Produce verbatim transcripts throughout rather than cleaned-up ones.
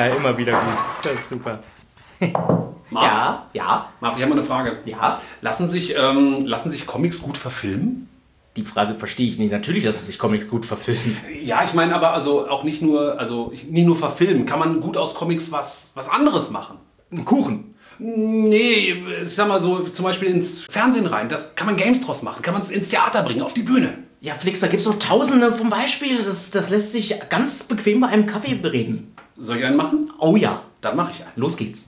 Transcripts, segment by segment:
immer wieder gut. Das ist super. Marv, ja, ja. Marv, ich habe mal eine Frage. Ja. Lassen sich, ähm, lassen sich Comics gut verfilmen? Die Frage verstehe ich nicht. Natürlich lassen sich Comics gut verfilmen. Ja, ich meine aber also auch nicht nur, also nicht nur verfilmen. Kann man gut aus Comics was, was anderes machen? Ein Kuchen. Nee, ich sag mal so, zum Beispiel ins Fernsehen rein. Das kann man Games draus machen. Kann man es ins Theater bringen, auf die Bühne. Ja, Flix, da gibt es noch tausende vom Beispiel. Das, das lässt sich ganz bequem bei einem Kaffee bereden. Soll ich einen machen? Oh ja. Dann mache ich einen. Los geht's.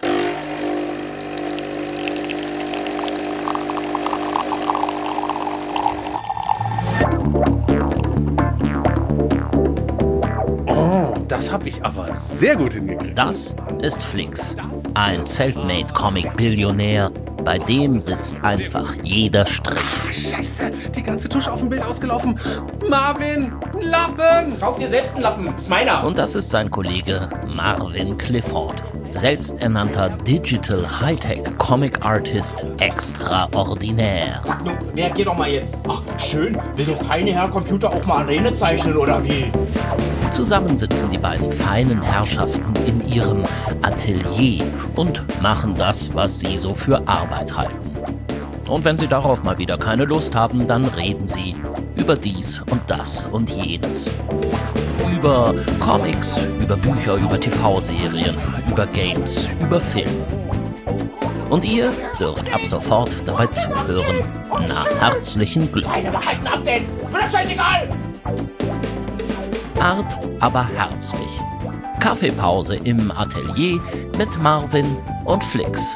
Das habe ich aber sehr gut hingekriegt. Das ist Flix, ein Selfmade-Comic-Billionär. Bei dem sitzt einfach jeder Strich. Ach, Scheiße, die ganze Tusche auf dem Bild ausgelaufen. Marvin, Lappen! Kauf dir selbst einen Lappen, das ist meiner. Und das ist sein Kollege Marvin Clifford, selbsternannter Digital Hightech Comic Artist extraordinär. Nun, reagier doch mal jetzt. Ach, schön. Will der feine Herr Computer auch mal Arene zeichnen, oder wie? Zusammen sitzen die beiden feinen Herrschaften in ihrem Atelier und machen das, was sie so für Arbeit halten. Und wenn sie darauf mal wieder keine Lust haben, dann reden sie über dies und das und jenes. Über Comics, über Bücher, über T V-Serien, über Games, über Film. Und ihr dürft ab sofort dabei zuhören. Na, herzlichen Glückwunsch. Feine Wahrheiten ab denn! Ist mir doch scheißegal! Hart, aber herzlich. Kaffeepause im Atelier mit Marvin und Flix.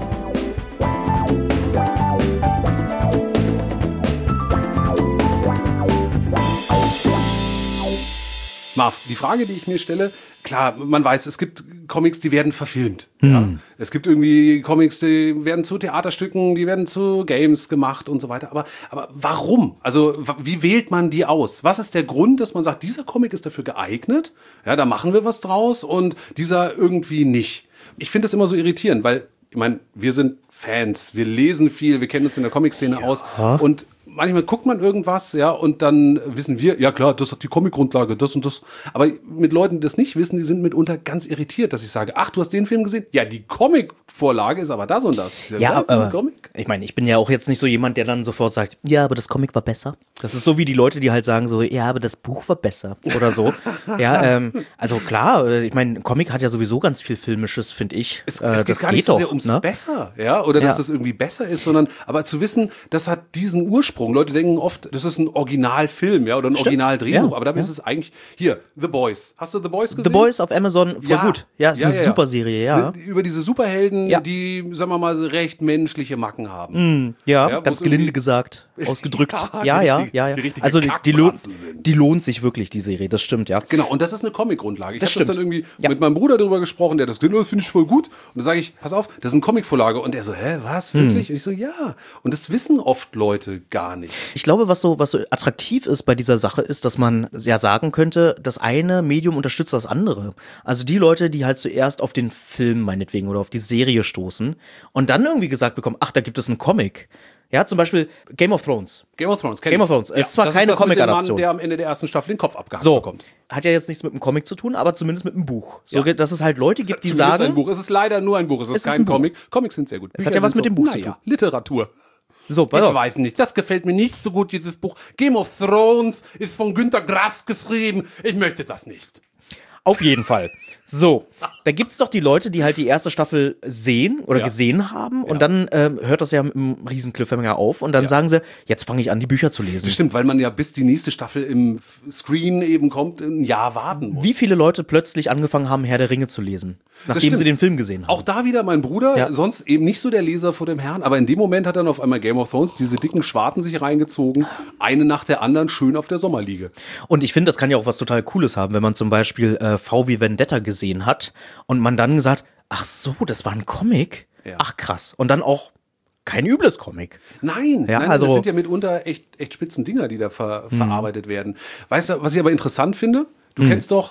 Marv, die Frage, die ich mir stelle, klar, man weiß, es gibt Comics, die werden verfilmt. Hm. Ja? Es gibt irgendwie Comics, die werden zu Theaterstücken, die werden zu Games gemacht und so weiter. Aber, aber warum? Also wie wählt man die aus? Was ist der Grund, dass man sagt, dieser Comic ist dafür geeignet, ja, da machen wir was draus und dieser irgendwie nicht? Ich finde das immer so irritierend, weil, ich meine, wir sind Fans, wir lesen viel, wir kennen uns in der Comic-Szene ja. aus und manchmal guckt man irgendwas, ja, und dann wissen wir, ja klar, das hat die Comic-Grundlage, das und das. Aber mit Leuten, die das nicht wissen, die sind mitunter ganz irritiert, dass ich sage, ach, du hast den Film gesehen? Ja, die Comic-Vorlage ist aber das und das. Ja, aber Comic? Ich meine, ich bin ja auch jetzt nicht so jemand, der dann sofort sagt, ja, aber das Comic war besser. Das ist so wie die Leute, die halt sagen so, ja, aber das Buch war besser oder so. ja, ähm, also klar, ich meine, Comic hat ja sowieso ganz viel Filmisches, finde ich. Es, äh, es geht das gar geht nicht so doch, sehr ums ne? Besser, ja, oder dass ja. das irgendwie besser ist, sondern aber zu wissen, das hat diesen Ursprung. Leute denken oft, das ist ein Originalfilm, ja, oder ein Stimmt. Originaldrehbuch, ja. aber dabei ja. ist es eigentlich, hier, The Boys. Hast du The Boys gesehen? The Boys auf Amazon, voll ja. gut. Ja, ist ja, eine ja, ja. super Serie, ja. Über diese Superhelden, ja. die, sagen wir mal, recht menschliche Macken haben. Mm, ja, ja ganz gelinde gesagt, ausgedrückt. ja, ja, richtig, ja, ja. Die also die, die, lohnt, die lohnt sich wirklich, die Serie, das stimmt, ja. Genau, und das ist eine Comic-Grundlage. Ich habe das dann irgendwie ja. mit meinem Bruder darüber gesprochen, der das finde ich voll gut. Und dann sage ich, pass auf, das ist eine Comic-Vorlage. Und er so, hä, was, wirklich? Hm. Und ich so, ja. Und das wissen oft Leute gar nicht. Ich glaube, was so, was so attraktiv ist bei dieser Sache, ist, dass man ja sagen könnte, das eine Medium unterstützt das andere. Also die Leute, die halt zuerst auf den Film meinetwegen oder auf die Serie stoßen und dann irgendwie gesagt bekommen, ach, da gibt es einen Comic. Ja, zum Beispiel Game of Thrones. Game of Thrones, Game of Thrones. Es ja, ist zwar keine Comic-Adaption. Der am Ende der ersten Staffel den Kopf abgehackt so, bekommt. Hat ja jetzt nichts mit einem Comic zu tun, aber zumindest mit einem Buch. So, ja. dass es halt Leute gibt, die zumindest sagen. Ein Buch. Es ist leider nur ein Buch. Es ist, es ist kein Comic. Comics sind sehr gut. Es Bücher hat ja was mit so, dem Buch na zu tun. Ja, Literatur. So, ich auf. weiß nicht. Das gefällt mir nicht so gut, dieses Buch. Game of Thrones ist von Günter Grass geschrieben. Ich möchte das nicht. Auf jeden Fall. So, da gibt's doch die Leute, die halt die erste Staffel sehen oder ja. gesehen haben und ja. dann ähm, hört das ja mit einem riesen Cliffhanger auf und dann ja. sagen sie, jetzt fange ich an, die Bücher zu lesen. Das stimmt, weil man ja bis die nächste Staffel im Screen eben kommt, ein Jahr warten muss. Wie viele Leute plötzlich angefangen haben, Herr der Ringe zu lesen, nachdem sie den Film gesehen haben. Auch da wieder mein Bruder, ja. sonst eben nicht so der Leser vor dem Herrn, aber in dem Moment hat dann auf einmal Game of Thrones diese dicken Schwarten sich reingezogen, eine nach der anderen schön auf der Sommerliege. Und ich finde, das kann ja auch was total Cooles haben, wenn man zum Beispiel äh, V wie Vendetta gesehen hat und man dann gesagt, ach so, das war ein Comic? Ja. Ach krass. Und dann auch kein übles Comic. Nein, ja, nein also das sind ja mitunter echt, echt spitzen Dinger, die da ver- mhm. verarbeitet werden. Weißt du, was ich aber interessant finde? Du mhm. kennst doch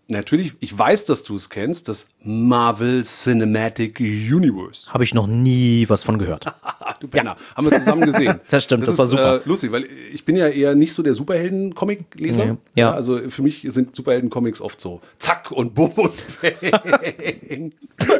Natürlich, ich weiß, dass du es kennst, das Marvel Cinematic Universe. Habe ich noch nie was von gehört. Du Penner, ja. Haben wir zusammen gesehen. Das stimmt, das, das ist, war super. Äh, lustig, weil ich bin ja eher nicht so der Superhelden-Comic-Leser. Nee. Ja. Ja, also für mich sind Superhelden-Comics oft so zack und bumm und bang.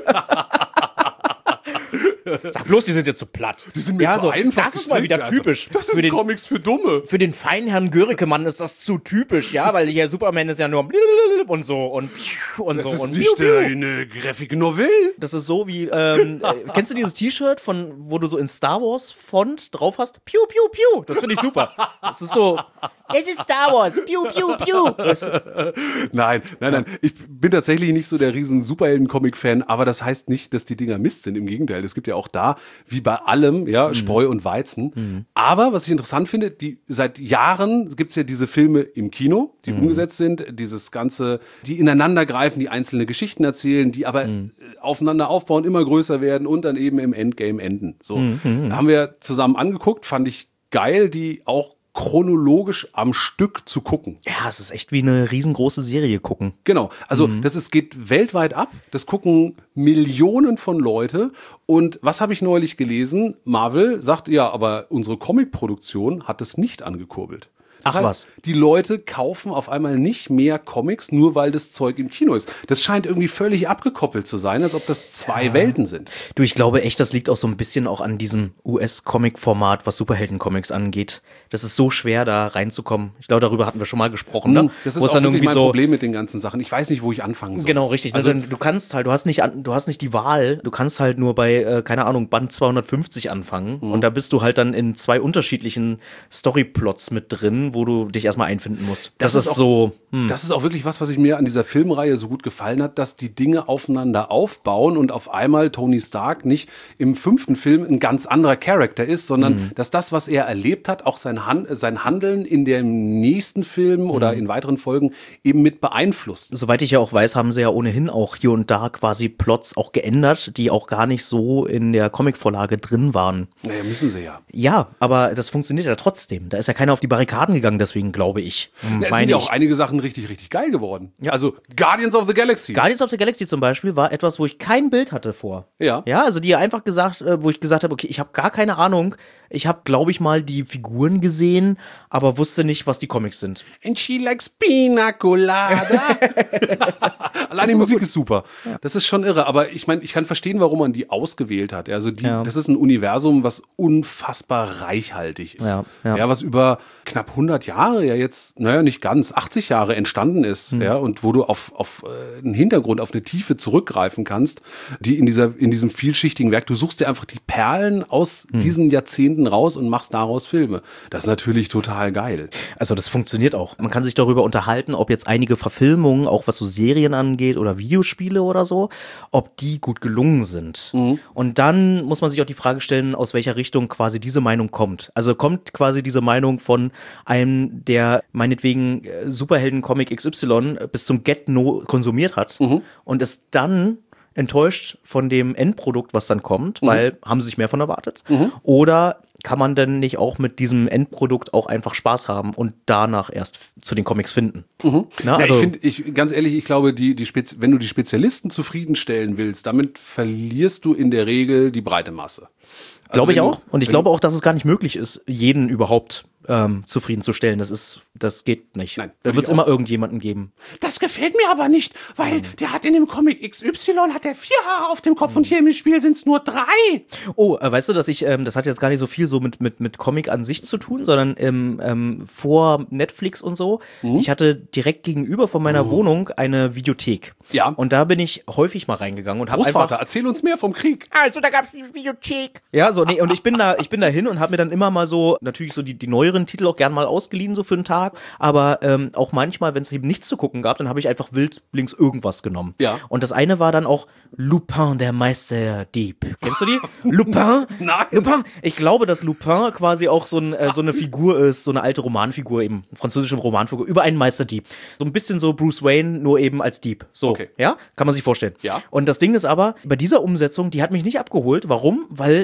Sag bloß, die sind jetzt so platt. Die sind mir ja, zu so einfach Das ist mal wieder gestrickt, typisch. Also, das sind für den, Comics für Dumme. Für den feinen Herrn Görike-Mann ist das zu typisch, ja, weil hier Superman ist ja nur und so und und Das so. ist und nicht eine Graphic Novel. Das ist so wie, ähm, äh, kennst du dieses T-Shirt, von wo du so in Star Wars Font drauf hast? Piu, piu, piu. Das finde ich super. Das ist so, es ist Star Wars. Piu, piu, piu. Das, Nein, nein, nein. Ich bin tatsächlich nicht so der riesen Superhelden-Comic-Fan, aber das heißt nicht, dass die Dinger Mist sind. Im Gegenteil, es gibt ja auch da, wie bei allem, ja, Spreu und Weizen. Mhm. Aber was ich interessant finde, die, seit Jahren gibt's ja diese Filme im Kino, die mhm. umgesetzt sind, dieses Ganze, die ineinander greifen, die einzelne Geschichten erzählen, die aber mhm. aufeinander aufbauen, immer größer werden und dann eben im Endgame enden. So, mhm. haben wir zusammen angeguckt, fand ich geil, die auch chronologisch am Stück zu gucken. Ja, es ist echt wie eine riesengroße Serie gucken. Genau, also mhm. das ist, geht weltweit ab, das gucken Millionen von Leute und was habe ich neulich gelesen? Marvel sagt, ja, aber unsere Comic-Produktion hat es nicht angekurbelt. Das Ach heißt, was. Die Leute kaufen auf einmal nicht mehr Comics, nur weil das Zeug im Kino ist. Das scheint irgendwie völlig abgekoppelt zu sein, als ob das zwei ja. Welten sind. Du, ich glaube echt, das liegt auch so ein bisschen auch an diesem U S-Comic-Format, was Superhelden-Comics angeht. Das ist so schwer, da reinzukommen. Ich glaube, darüber hatten wir schon mal gesprochen. Ne? Das ist auch dann irgendwie mein so Problem mit den ganzen Sachen. Ich weiß nicht, wo ich anfangen soll. Genau, richtig. Also, du kannst halt, du hast nicht, du hast nicht die Wahl. Du kannst halt nur bei, äh, keine Ahnung, Band zweihundertfünfzig anfangen. Mhm. Und da bist du halt dann in zwei unterschiedlichen Storyplots mit drin, wo du dich erstmal einfinden musst. Das, das ist, ist auch, so. Hm. Das ist auch wirklich was, was ich mir an dieser Filmreihe so gut gefallen hat, dass die Dinge aufeinander aufbauen und auf einmal Tony Stark nicht im fünften Film ein ganz anderer Charakter ist, sondern mhm. dass das, was er erlebt hat, auch sein, Han- sein Handeln in dem nächsten Film mhm. oder in weiteren Folgen eben mit beeinflusst. Soweit ich ja auch weiß, haben sie ja ohnehin auch hier und da quasi Plots auch geändert, die auch gar nicht so in der Comicvorlage drin waren. Naja, müssen sie ja. Ja, aber das funktioniert ja trotzdem. Da ist ja keiner auf die Barrikaden gegangen, deswegen glaube ich. Na, es sind ja auch einige Sachen richtig, richtig geil geworden. Ja. Also Guardians of the Galaxy. Guardians of the Galaxy zum Beispiel war etwas, wo ich kein Bild hatte vor. Ja. Ja, also die einfach gesagt, wo ich gesagt habe, okay, ich habe gar keine Ahnung. Ich habe, glaube ich, mal die Figuren gesehen, aber wusste nicht, was die Comics sind. And she likes pina colada. Allein die Musik ist super. Ja. Das ist schon irre. Aber ich meine, ich kann verstehen, warum man die ausgewählt hat. Also die, ja. das ist ein Universum, was unfassbar reichhaltig ist. Ja, ja. ja, was über knapp hundert Jahre ja jetzt, naja, nicht ganz, achtzig Jahre entstanden ist. Mhm. Ja, und wo du auf, auf äh, einen Hintergrund, auf eine Tiefe zurückgreifen kannst, die in dieser, in diesem vielschichtigen Werk, du suchst dir einfach die Perlen aus mhm. diesen Jahrzehnten raus und machst daraus Filme. Das ist natürlich total geil. Also das funktioniert auch. Man kann sich darüber unterhalten, ob jetzt einige Verfilmungen, auch was so Serien angeht oder Videospiele oder so, ob die gut gelungen sind. Mhm. Und dann muss man sich auch die Frage stellen, aus welcher Richtung quasi diese Meinung kommt. Also kommt quasi diese Meinung von einem, der meinetwegen Superhelden-Comic X Y bis zum Get-No konsumiert hat mhm. und es dann enttäuscht von dem Endprodukt, was dann kommt, mhm. weil haben sie sich mehr von erwartet? Mhm. Oder kann man denn nicht auch mit diesem Endprodukt auch einfach Spaß haben und danach erst zu den Comics finden? Mhm. Na, also, ja, ich finde, ich, ganz ehrlich, ich glaube, die, die Spez- wenn du die Spezialisten zufriedenstellen willst, damit verlierst du in der Regel die breite Masse. Also glaube ich auch. Und ich glaube auch, dass es gar nicht möglich ist, jeden überhaupt ähm, zufriedenzustellen. Das ist, das geht nicht. Nein, da wird es immer irgendjemanden geben. Das gefällt mir aber nicht, weil mhm. der hat in dem Comic X Y hat der vier Haare auf dem Kopf mhm. und hier im Spiel sind es nur drei. Oh, äh, weißt du, dass ich, ähm, das hat jetzt gar nicht so viel so mit, mit, mit Comic an sich zu tun, sondern ähm, ähm, vor Netflix und so. Mhm. Ich hatte direkt gegenüber von meiner oh. Wohnung eine Videothek. Ja. Und da bin ich häufig mal reingegangen und habe einfach... Großvater, erzähl uns mehr vom Krieg. Also, da gab's die Videothek. Ja, so, nee, und ich bin da, ich bin da hin und habe mir dann immer mal so, natürlich so die, die neueren Titel auch gern mal ausgeliehen, so für einen Tag, aber ähm, auch manchmal, wenn es eben nichts zu gucken gab, dann habe ich einfach wild links irgendwas genommen. Ja. Und das eine war dann auch Lupin, der Meisterdieb. Kennst du die? Lupin? Nein. Lupin? Ich glaube, dass Lupin quasi auch so, ein, äh, so eine Figur ist, so eine alte Romanfigur eben, französische Romanfigur, über einen Meisterdieb. So ein bisschen so Bruce Wayne, nur eben als Dieb. So, okay. Ja? Kann man sich vorstellen. Ja. Und das Ding ist aber, bei dieser Umsetzung, die hat mich nicht abgeholt. Warum? Weil ich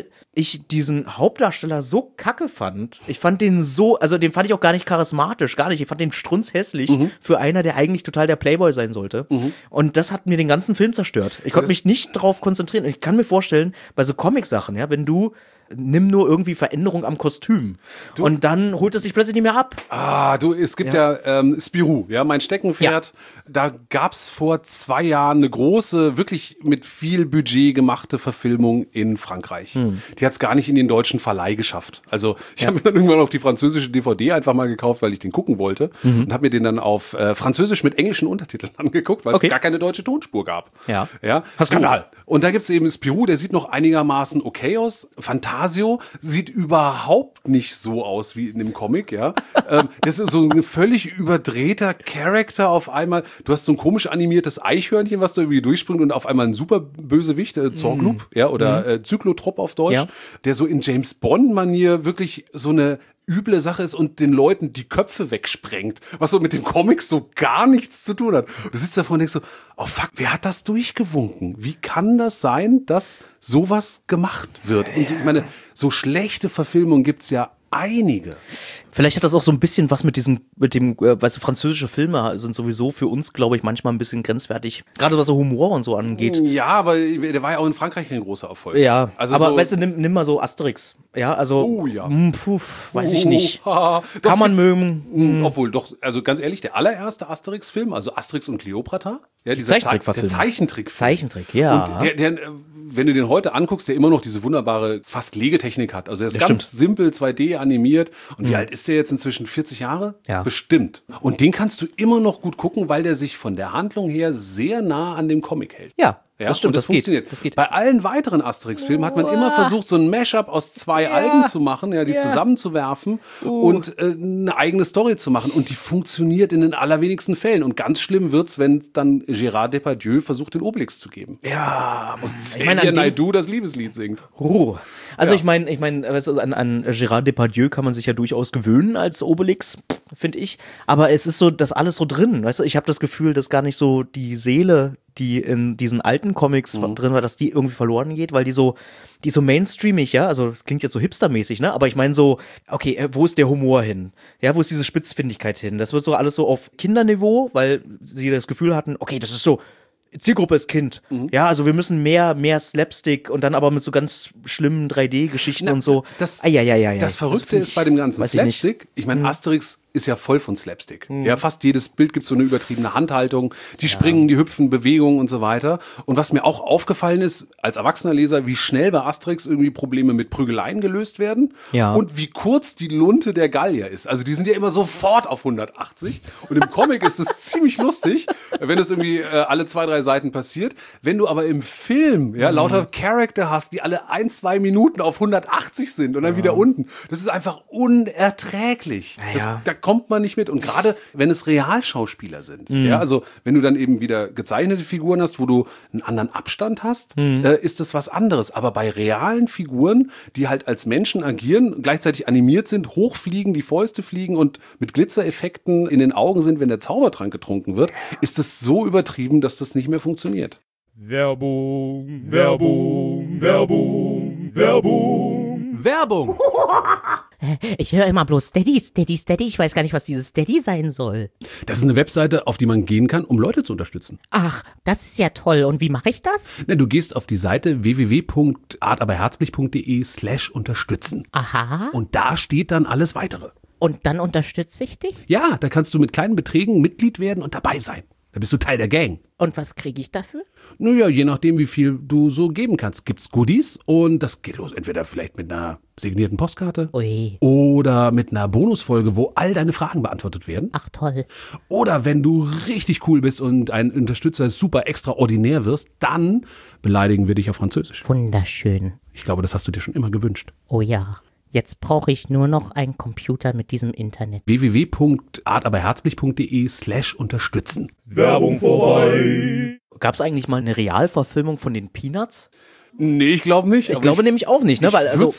ich diesen Hauptdarsteller so kacke fand. Ich fand den so, also den fand ich auch gar nicht charismatisch, gar nicht. Ich fand den strunzhässlich mhm. für einer, der eigentlich total der Playboy sein sollte. Mhm. Und das hat mir den ganzen Film zerstört. Ich konnte mich nicht drauf konzentrieren. Ich kann mir vorstellen, bei so Comic-Sachen, ja, wenn du nimm nur irgendwie Veränderung am Kostüm. Du, und dann holt es sich plötzlich nicht mehr ab. Ah, du, es gibt ja, ja ähm, Spirou, ja, mein Steckenpferd. Ja. Da gab's vor zwei Jahren eine große, wirklich mit viel Budget gemachte Verfilmung in Frankreich. Hm. Die hat's gar nicht in den deutschen Verleih geschafft. Also ich ja. habe mir dann irgendwann auch die französische D V D einfach mal gekauft, weil ich den gucken wollte. Mhm. Und habe mir den dann auf äh, Französisch mit englischen Untertiteln angeguckt, weil es okay. gar keine deutsche Tonspur gab. Ja. ja? Skandal. Und da gibt's eben Spirou, der sieht noch einigermaßen okay aus. Fantasio sieht überhaupt nicht so aus wie in dem Comic, ja. ähm, das ist so ein völlig überdrehter Charakter auf einmal. Du hast so ein komisch animiertes Eichhörnchen, was da irgendwie durchspringt und auf einmal ein super Bösewicht, äh, Zorglub, mm. ja, oder mm. äh, Zyklotrop auf Deutsch, ja. der so in James Bond-Manier wirklich so eine üble Sache ist und den Leuten die Köpfe wegsprengt, was so mit dem Comic so gar nichts zu tun hat. Und du sitzt davor und denkst so, oh fuck, wer hat das durchgewunken? Wie kann das sein, dass sowas gemacht wird? Und ich meine, so schlechte Verfilmungen gibt's ja einige. Vielleicht hat das auch so ein bisschen was mit diesem, mit dem, äh, weißt du, französische Filme sind sowieso für uns, glaube ich, manchmal ein bisschen grenzwertig. Gerade was so Humor und so angeht. Ja, aber der war ja auch in Frankreich ein großer Erfolg. Ja, also aber so weißt du, nimm, nimm mal so Asterix. Ja, also, oh, ja. Mh, puh, weiß ich nicht. Oh, ha, Kann man mögen. Mh. Obwohl, doch, also ganz ehrlich, der allererste Asterix-Film, also Asterix und Kleopatra. Ja, dieser Zeichentrickverfilm. Der Zeichentrick. Zeichentrick, ja. Und der, der, wenn du den heute anguckst, der immer noch diese wunderbare, fast Legetechnik hat. Also er ist das ganz stimmt. simpel, zwei D animiert. Und wie mhm. alt ist der jetzt inzwischen? vierzig Jahre? Ja. Bestimmt. Und den kannst du immer noch gut gucken, weil der sich von der Handlung her sehr nah an dem Comic hält. Ja. Ja, das stimmt, und das, das funktioniert. Geht, das geht. Bei allen weiteren Asterix-Filmen hat man immer versucht, so ein Mashup aus zwei ja. Alben zu machen, ja, die ja. zusammenzuwerfen uh. und äh, eine eigene Story zu machen. Und die funktioniert in den allerwenigsten Fällen. Und ganz schlimm wird's, wenn dann Gérard Depardieu versucht, den Obelix zu geben. Ja. Und Xavier Naidoo das Liebeslied singt. Oh. Also ja. ich meine, ich meine, an, an Gérard Depardieu kann man sich ja durchaus gewöhnen als Obelix, finde ich. Aber es ist so, das alles so drin. Weißt du, ich habe das Gefühl, dass gar nicht so die Seele, die in diesen alten Comics mhm. drin war, dass die irgendwie verloren geht, weil die so, die so mainstreamig, ja, also das klingt jetzt so hipstermäßig, ne, aber ich meine so, okay, wo ist der Humor hin? Ja, wo ist diese Spitzfindigkeit hin? Das wird so alles so auf Kinderniveau, weil sie das Gefühl hatten, okay, das ist so, Zielgruppe ist Kind. Mhm. Ja, also wir müssen mehr, mehr Slapstick und dann aber mit so ganz schlimmen drei D-Geschichten und so. Das, ah, ja, ja, ja, ja. das Verrückte das ist bei dem ganzen Slapstick, ich, ich meine, mhm. Asterix ist ja voll von Slapstick. Mhm. Ja, fast jedes Bild gibt so eine übertriebene Handhaltung. Die ja. springen, die hüpfen, Bewegungen und so weiter. Und was mir auch aufgefallen ist, als erwachsener Leser, wie schnell bei Asterix irgendwie Probleme mit Prügeleien gelöst werden. Ja. Und wie kurz die Lunte der Gallier ist. Also die sind ja immer sofort auf hundertachtzig. Und im Comic ist es ziemlich lustig, wenn es irgendwie äh, alle zwei, drei Seiten passiert. Wenn du aber im Film ja, lauter mhm. Charakter hast, die alle ein, zwei Minuten auf hundertachtzig sind und dann ja. wieder unten. Das ist einfach unerträglich. Ja, das, ja. da kommt man nicht mit. Und gerade wenn es Realschauspieler sind, mhm. ja, also wenn du dann eben wieder gezeichnete Figuren hast, wo du einen anderen Abstand hast, mhm. äh, ist das was anderes. Aber bei realen Figuren, die halt als Menschen agieren, gleichzeitig animiert sind, hochfliegen, die Fäuste fliegen und mit Glitzereffekten in den Augen sind, wenn der Zaubertrank getrunken wird, ist das so übertrieben, dass das nicht mehr funktioniert. Werbung, Werbung, Werbung, Werbung, Werbung! Ich höre immer bloß Steady, Steady, Steady. Ich weiß gar nicht, was dieses Steady sein soll. Das ist eine Webseite, auf die man gehen kann, um Leute zu unterstützen. Ach, das ist ja toll. Und wie mache ich das? Na, du gehst auf die Seite w w w punkt artaberherzlich punkt de slash unterstützen. Aha. Und da steht dann alles Weitere. Und dann unterstütze ich dich? Ja, da kannst du mit kleinen Beträgen Mitglied werden und dabei sein. Da bist du Teil der Gang. Und was kriege ich dafür? Naja, je nachdem, wie viel du so geben kannst, gibt's Goodies und das geht los. Entweder vielleicht mit einer signierten Postkarte Ui. oder mit einer Bonusfolge, wo all deine Fragen beantwortet werden. Ach toll. Oder wenn du richtig cool bist und ein Unterstützer super extraordinär wirst, dann beleidigen wir dich auf Französisch. Wunderschön. Ich glaube, das hast du dir schon immer gewünscht. Oh ja. Jetzt brauche ich nur noch einen Computer mit diesem Internet. w w w punkt artaberherzlich punkt de slash unterstützen. Werbung vorbei. Gab es eigentlich mal eine Realverfilmung von den Peanuts? Nee, ich glaube nicht. Ich glaube ich, nämlich auch nicht, ne? Weil, also,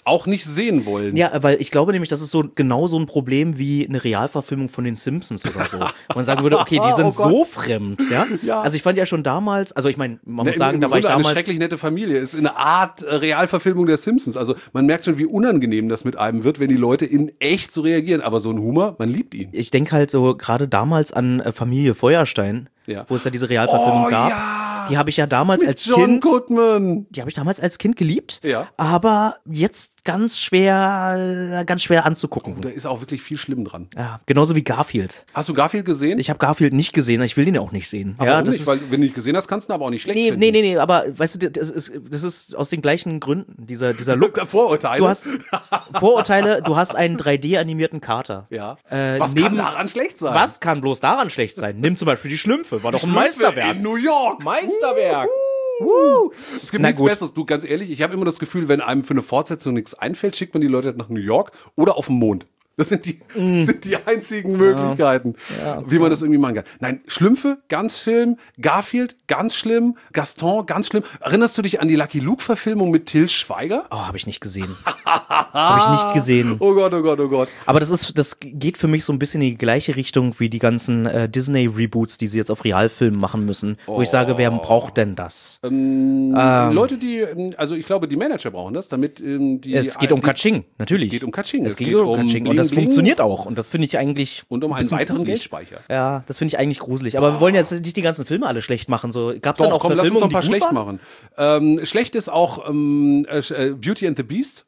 auch nicht sehen wollen. Ja, weil ich glaube nämlich, das ist so genau so ein Problem wie eine Realverfilmung von den Simpsons oder so. Wo man sagen würde, okay, die sind Oh Gott. so fremd, ja? Ja. Also ich fand ja schon damals, also ich meine, man muss Im- sagen, im da war ich Grunde damals... Eine schrecklich nette Familie. Ist eine Art äh, Realverfilmung der Simpsons. Also man merkt schon, wie unangenehm das mit einem wird, wenn die Leute in echt so reagieren. Aber so ein Humor, man liebt ihn. Ich denke halt so gerade damals an äh, Familie Feuerstein, Ja. wo es ja diese Realverfilmung Oh, gab. ja. Die habe ich ja damals Mit als John Kind... Goodman. Die habe ich damals als Kind geliebt, Ja. aber jetzt ganz schwer, äh, ganz schwer anzugucken. Da ist auch wirklich viel schlimm dran. Ja, genauso wie Garfield. Hast du Garfield gesehen? Ich habe Garfield nicht gesehen, ich will den ja auch nicht sehen. aber ja, warum das nicht? ist, Weil wenn du nicht gesehen hast, kannst du ihn aber auch nicht schlecht nee, finden. nee, nee, nee, aber weißt du, das ist, das ist aus den gleichen Gründen, dieser, dieser Look. Vorurteile. Du hast Vorurteile, du hast einen drei D-animierten Kater. ja. Äh, Was neben- kann daran schlecht sein? Was kann bloß daran schlecht sein? Nimm zum Beispiel die Schlümpfe, war doch ein Schlümpfe Meisterwerk. in New York. Meisterwerk. Uh, Es gibt Na nichts gut. Besseres. Du, ganz ehrlich, ich habe immer das Gefühl, wenn einem für eine Fortsetzung nichts einfällt, schickt man die Leute nach New York oder auf den Mond. Das sind die, Mm. das sind die einzigen Möglichkeiten, wie man das irgendwie machen kann. Nein, Schlümpfe, ganz schlimm. Garfield, ganz schlimm. Gaston, ganz schlimm. Erinnerst du dich an die Lucky Luke-Verfilmung mit Till Schweiger? Oh, habe ich nicht gesehen. habe ich nicht gesehen. Oh Gott, oh Gott, oh Gott. Aber das ist, das geht für mich so ein bisschen in die gleiche Richtung wie die ganzen äh, Disney-Reboots, die sie jetzt auf Realfilmen machen müssen. Wo ich sage, wer braucht denn das? Ähm, Leute, die, ähm, also ich glaube, die Manager brauchen das, damit ähm, die... Es geht um die, Katsching, natürlich. Es geht um Katsching. Es geht um Katsching. Und das Bling, Bling funktioniert auch. Und das finde ich eigentlich. Und um ein einen bisschen weiteren gruselig. Geldspeicher. Ja, das finde ich eigentlich gruselig. Aber wir wollen jetzt nicht die ganzen Filme alle schlecht machen. So, gab es dann Doch, auch komm, lass uns noch Verfilmungen, ein paar die gut schlecht waren? machen. Ähm, schlecht ist auch ähm, äh, Beauty and the Beast.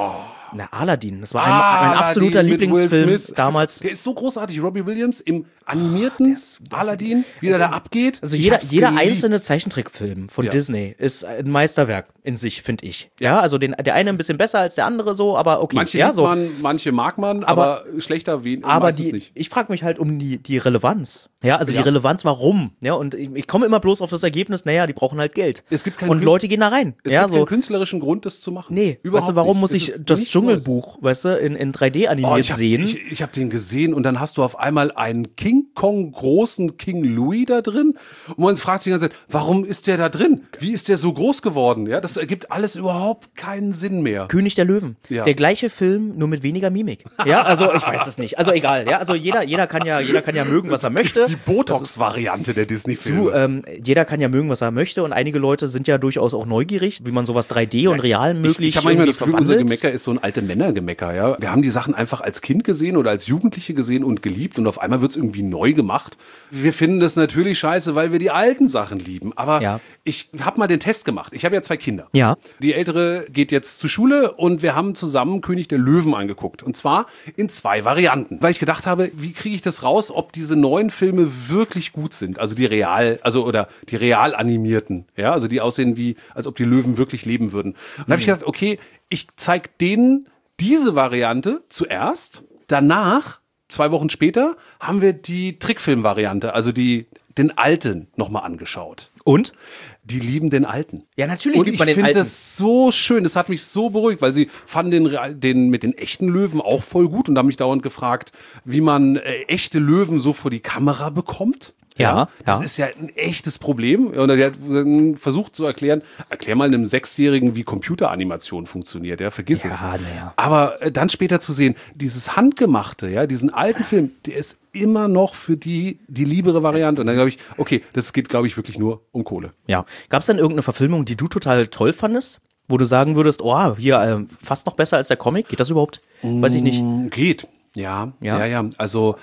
Na, Aladdin. Das war ein, Ah, mein absoluter Aladdin mit Will Lieblingsfilm Smith. damals. Der ist so großartig. Robbie Williams im animierten Aladdin, wie der da abgeht. Also Ich jeder, hab's jeder geliebt. einzelne Zeichentrickfilm von Ja. Disney ist ein Meisterwerk in sich, finde ich. Ja, also den, der eine ein bisschen besser als der andere so, aber okay. Manche ja, liebt so. man, manche mag man, aber, schlechter wen Aber meistens die, nicht. ich frage mich halt um die, die Relevanz. Ja, also Ja. die Relevanz, warum? Ja, und ich, ich komme immer bloß auf das Ergebnis, naja, die brauchen halt Geld. Es gibt keinen und Kün- Leute gehen da rein. Es ja, gibt so. keinen künstlerischen Grund, das zu machen. Nee, Überhaupt weißt du, warum nicht. muss Es ich ist das nichts Dschungelbuch, weißt du, in, in drei D Oh, animiert ich hab, sehen? Ich, ich habe den gesehen und dann hast du auf einmal einen King Kong großen King Louis da drin und man fragt sich die ganze Zeit, warum ist der da drin? Wie ist der so groß geworden? Ja, das ergibt alles überhaupt keinen Sinn mehr. König der Löwen. Ja. Der gleiche Film, nur mit weniger Mimik. Ja, also ich weiß es nicht. Also egal, ja, also jeder, jeder kann ja, jeder kann ja mögen, was er möchte. Die Botox-Variante der Disney-Filme. Du, ähm, jeder kann ja mögen, was er möchte, und einige Leute sind ja durchaus auch neugierig, wie man sowas drei D und real möglich Ich, ich habe manchmal das irgendwie Gefühl, unser verwandelt. Gemecker ist so ein alte Männergemecker, ja. Wir haben die Sachen einfach als Kind gesehen oder als Jugendliche gesehen und geliebt und auf einmal wird's irgendwie neu gemacht. Wir finden das natürlich scheiße, weil wir die alten Sachen lieben. Aber Ja. ich habe mal den Test gemacht. Ich habe ja zwei Kinder. Ja. Die ältere geht jetzt zur Schule und wir haben zusammen König der Löwen angeguckt. Und zwar in zwei Varianten. Weil ich gedacht habe, wie kriege ich das raus, ob diese neuen Filme wirklich gut sind? Also die real, also oder die real animierten, ja, also die aussehen wie, als ob die Löwen wirklich leben würden. Und da habe ich gedacht, okay, ich zeig denen diese Variante zuerst, danach, zwei Wochen später, haben wir die Trickfilm-Variante, also die, den alten nochmal angeschaut. Und? Die lieben den alten. Ja, natürlich Und liebt ich man den finde alten. das so schön. Das hat mich so beruhigt, weil sie fanden den, real- den mit den echten Löwen auch voll gut und haben mich dauernd gefragt, wie man äh, echte Löwen so vor die Kamera bekommt. Ja, Das ja. ist ja ein echtes Problem. Und er hat äh, versucht zu erklären, erklär mal einem Sechsjährigen, wie Computeranimation funktioniert. Ja, vergiss Ja, es. na ja. Aber äh, dann später zu sehen, dieses Handgemachte, ja, diesen alten Film, der ist immer noch für die die liebere Variante. Und dann glaube ich, okay, das geht, glaube ich, wirklich nur um Kohle. Ja. Gab es denn irgendeine Verfilmung, die du total toll fandest? Wo du sagen würdest, oh, hier, äh, fast noch besser als der Comic? Geht das überhaupt? Weiß ich nicht. Mm, Geht. Ja, Ja. ja, ja. Also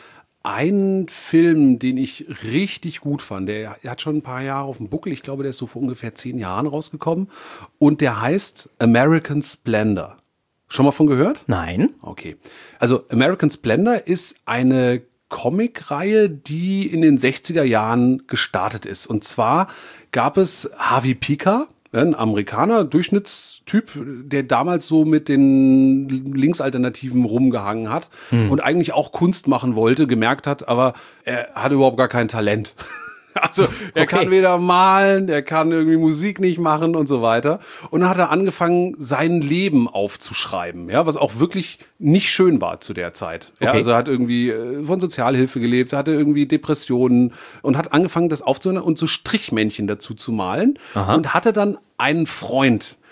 ein Film, den ich richtig gut fand, der hat schon ein paar Jahre auf dem Buckel. Ich glaube, der ist so vor ungefähr zehn Jahren rausgekommen. Und der heißt American Splendor. Schon mal von gehört? Nein. Okay. Also American Splendor ist eine Comicreihe, die in den sechziger Jahren gestartet ist. Und zwar gab es Harvey Pika, ein Amerikaner, Durchschnittstyp, der damals so mit den Linksalternativen rumgehangen hat und eigentlich auch Kunst machen wollte, gemerkt hat, aber er hatte überhaupt gar kein Talent. Also er Okay. kann weder malen, er kann irgendwie Musik nicht machen und so weiter. Und dann hat er angefangen, sein Leben aufzuschreiben, ja, was auch wirklich nicht schön war zu der Zeit. Ja, Okay. also er hat irgendwie äh, von Sozialhilfe gelebt, hatte irgendwie Depressionen und hat angefangen, das aufzunehmen und so Strichmännchen dazu zu malen und hatte dann einen Freund.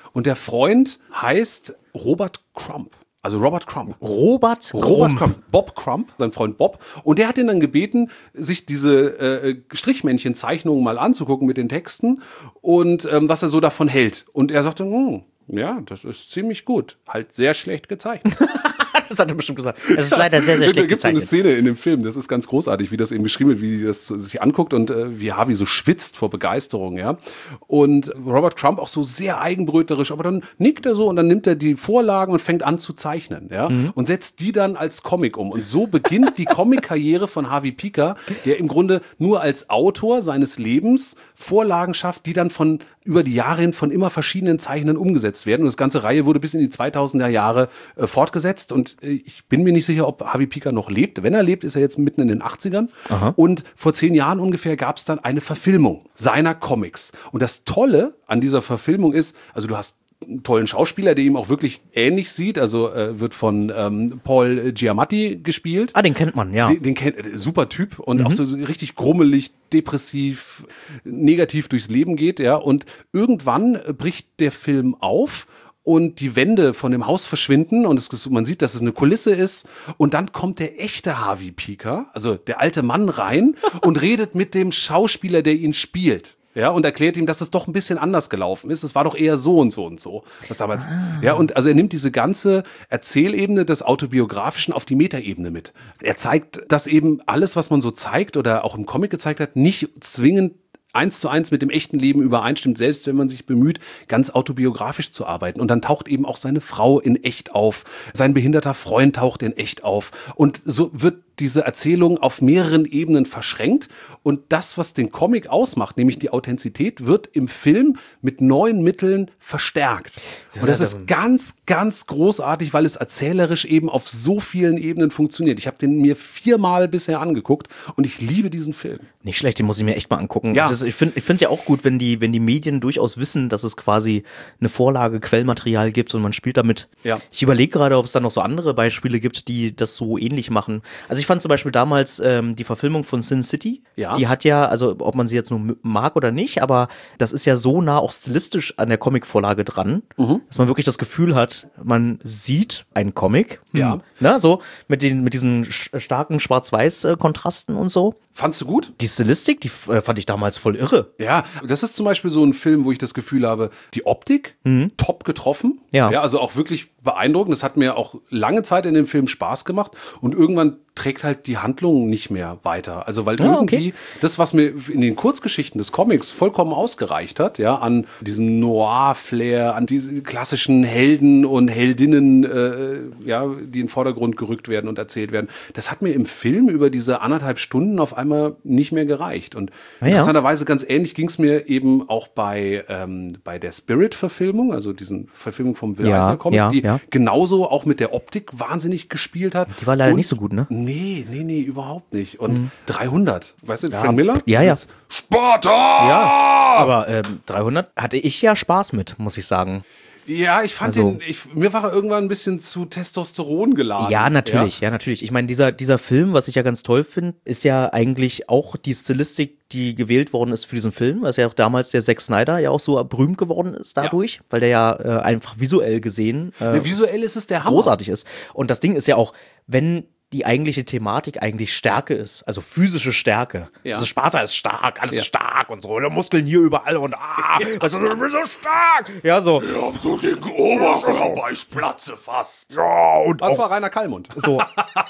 Und der Freund heißt Robert Crumb. Also Robert Crumb. Robert Robert Crumb. Bob Crumb, sein Freund Bob. Und der hat ihn dann gebeten, sich diese äh, Strichmännchen-Zeichnungen mal anzugucken mit den Texten und ähm, was er so davon hält. Und er sagte, hm, ja, das ist ziemlich gut. Halt sehr schlecht gezeichnet. Das hat er bestimmt gesagt. Das ist leider sehr, sehr schlecht Da gibt es so eine gezeichnet. Szene in dem Film, das ist ganz großartig, wie das eben beschrieben wird, wie das sich anguckt und äh, wie Harvey so schwitzt vor Begeisterung, ja. Und Robert Crumb auch so sehr eigenbrötlerisch, aber dann nickt er so und dann nimmt er die Vorlagen und fängt an zu zeichnen, ja. Mhm. Und setzt die dann als Comic um. Und so beginnt die Comic-Karriere von Harvey Pieker, der im Grunde nur als Autor seines Lebens Vorlagen schafft, die dann von über die Jahre hin von immer verschiedenen Zeichnern umgesetzt werden. Und das ganze Reihe wurde bis in die zweitausender Jahre äh, fortgesetzt. Und äh, ich bin mir nicht sicher, ob Harvey Pieker noch lebt. Wenn er lebt, ist er jetzt mitten in den achtzigern. Aha. Und vor zehn Jahren ungefähr gab es dann eine Verfilmung seiner Comics. Und das Tolle an dieser Verfilmung ist, also du hast einen tollen Schauspieler, der ihm auch wirklich ähnlich sieht. Also äh, wird von ähm, Paul Giamatti gespielt. Ah, den kennt man, ja. Den, den kennt, super Typ und mhm. auch so richtig grummelig, depressiv, negativ durchs Leben geht, ja. Und irgendwann bricht der Film auf und die Wände von dem Haus verschwinden und es, man sieht, dass es eine Kulisse ist. Und dann kommt der echte Harvey Pieker, also der alte Mann, rein und redet mit dem Schauspieler, der ihn spielt. Ja, und erklärt ihm, dass es doch ein bisschen anders gelaufen ist. Es war doch eher so und so und so. Das damals, ah. Ja, und also er nimmt diese ganze Erzählebene des Autobiografischen auf die Metaebene mit. Er zeigt, dass eben alles, was man so zeigt oder auch im Comic gezeigt hat, nicht zwingend eins zu eins mit dem echten Leben übereinstimmt, selbst wenn man sich bemüht, ganz autobiografisch zu arbeiten. Und dann taucht eben auch seine Frau in echt auf. Sein behinderter Freund taucht in echt auf. Und so wird diese Erzählung auf mehreren Ebenen verschränkt. Und das, was den Comic ausmacht, nämlich die Authentizität, wird im Film mit neuen Mitteln verstärkt. Das und das ist ganz, ganz großartig, weil es erzählerisch eben auf so vielen Ebenen funktioniert. Ich habe den mir viermal bisher angeguckt und ich liebe diesen Film. Nicht schlecht, den muss ich mir echt mal angucken. Ja. Das ist, ich finde ich finde es ja auch gut, wenn die, wenn die Medien durchaus wissen, dass es quasi eine Vorlage, Quellmaterial gibt und man spielt damit. Ja. Ich überlege gerade, ob es da noch so andere Beispiele gibt, die das so ähnlich machen. Also ich fand zum Beispiel damals ähm, die Verfilmung von Sin City. Ja. Die hat ja, also ob man sie jetzt nur mag oder nicht, aber das ist ja so nah auch stilistisch an der Comicvorlage dran, mhm. dass man wirklich das Gefühl hat, man sieht einen Comic. Ja. Na, so mit, den, mit diesen starken Schwarz-Weiß-Kontrasten und so. Fandst du gut? Die Stilistik, die äh, fand ich damals voll irre. Ja, das ist zum Beispiel so ein Film, wo ich das Gefühl habe, die Optik mhm. top getroffen. Ja. ja. Also auch wirklich beeindruckend. Das hat mir auch lange Zeit in dem Film Spaß gemacht. Und irgendwann trägt halt die Handlung nicht mehr weiter. Also weil ah, irgendwie okay. das, was mir in den Kurzgeschichten des Comics vollkommen ausgereicht hat, ja, an diesem Noir-Flair, an diese klassischen Helden und Heldinnen, äh, ja, die in den Vordergrund gerückt werden und erzählt werden, das hat mir im Film über diese anderthalb Stunden auf einmal nicht mehr gereicht. Und ah, ja. interessanterweise ganz ähnlich ging es mir eben auch bei, ähm, bei der Spirit-Verfilmung, also diesen Verfilmung vom Will ja, Eisner-Comic, ja, die ja. genauso auch mit der Optik wahnsinnig gespielt hat. Die war leider und, nicht so gut, ne? Nee, nee, nee, überhaupt nicht. Und Mhm. dreihundert, weißt du, Ja. Frank Miller? Ja, ja. Dieses Sparta! Ja, aber ähm, dreihundert hatte ich ja Spaß mit, muss ich sagen. Ja, ich fand Also- den, ich, mir war er irgendwann ein bisschen zu Testosteron geladen. Ja, natürlich, ja, natürlich. Ich meine, dieser, dieser Film, was ich ja ganz toll finde, ist ja eigentlich auch die Stilistik, die gewählt worden ist für diesen Film, was ja auch damals der Zack Snyder ja auch so berühmt geworden ist dadurch, ja. weil der ja äh, einfach visuell gesehen äh, Ja, visuell ist es der Hammer. großartig ist. Und das Ding ist ja auch, wenn die eigentliche Thematik eigentlich Stärke ist, also physische Stärke. Ja. Also Sparta ist stark, alles Ja. ist stark und so, der Muskeln hier überall und ah, also, du bist so stark. Ja, so. Ich hab so den Oberkörper, ich platze fast. Ja, und Was auch war Rainer Kallmund? so.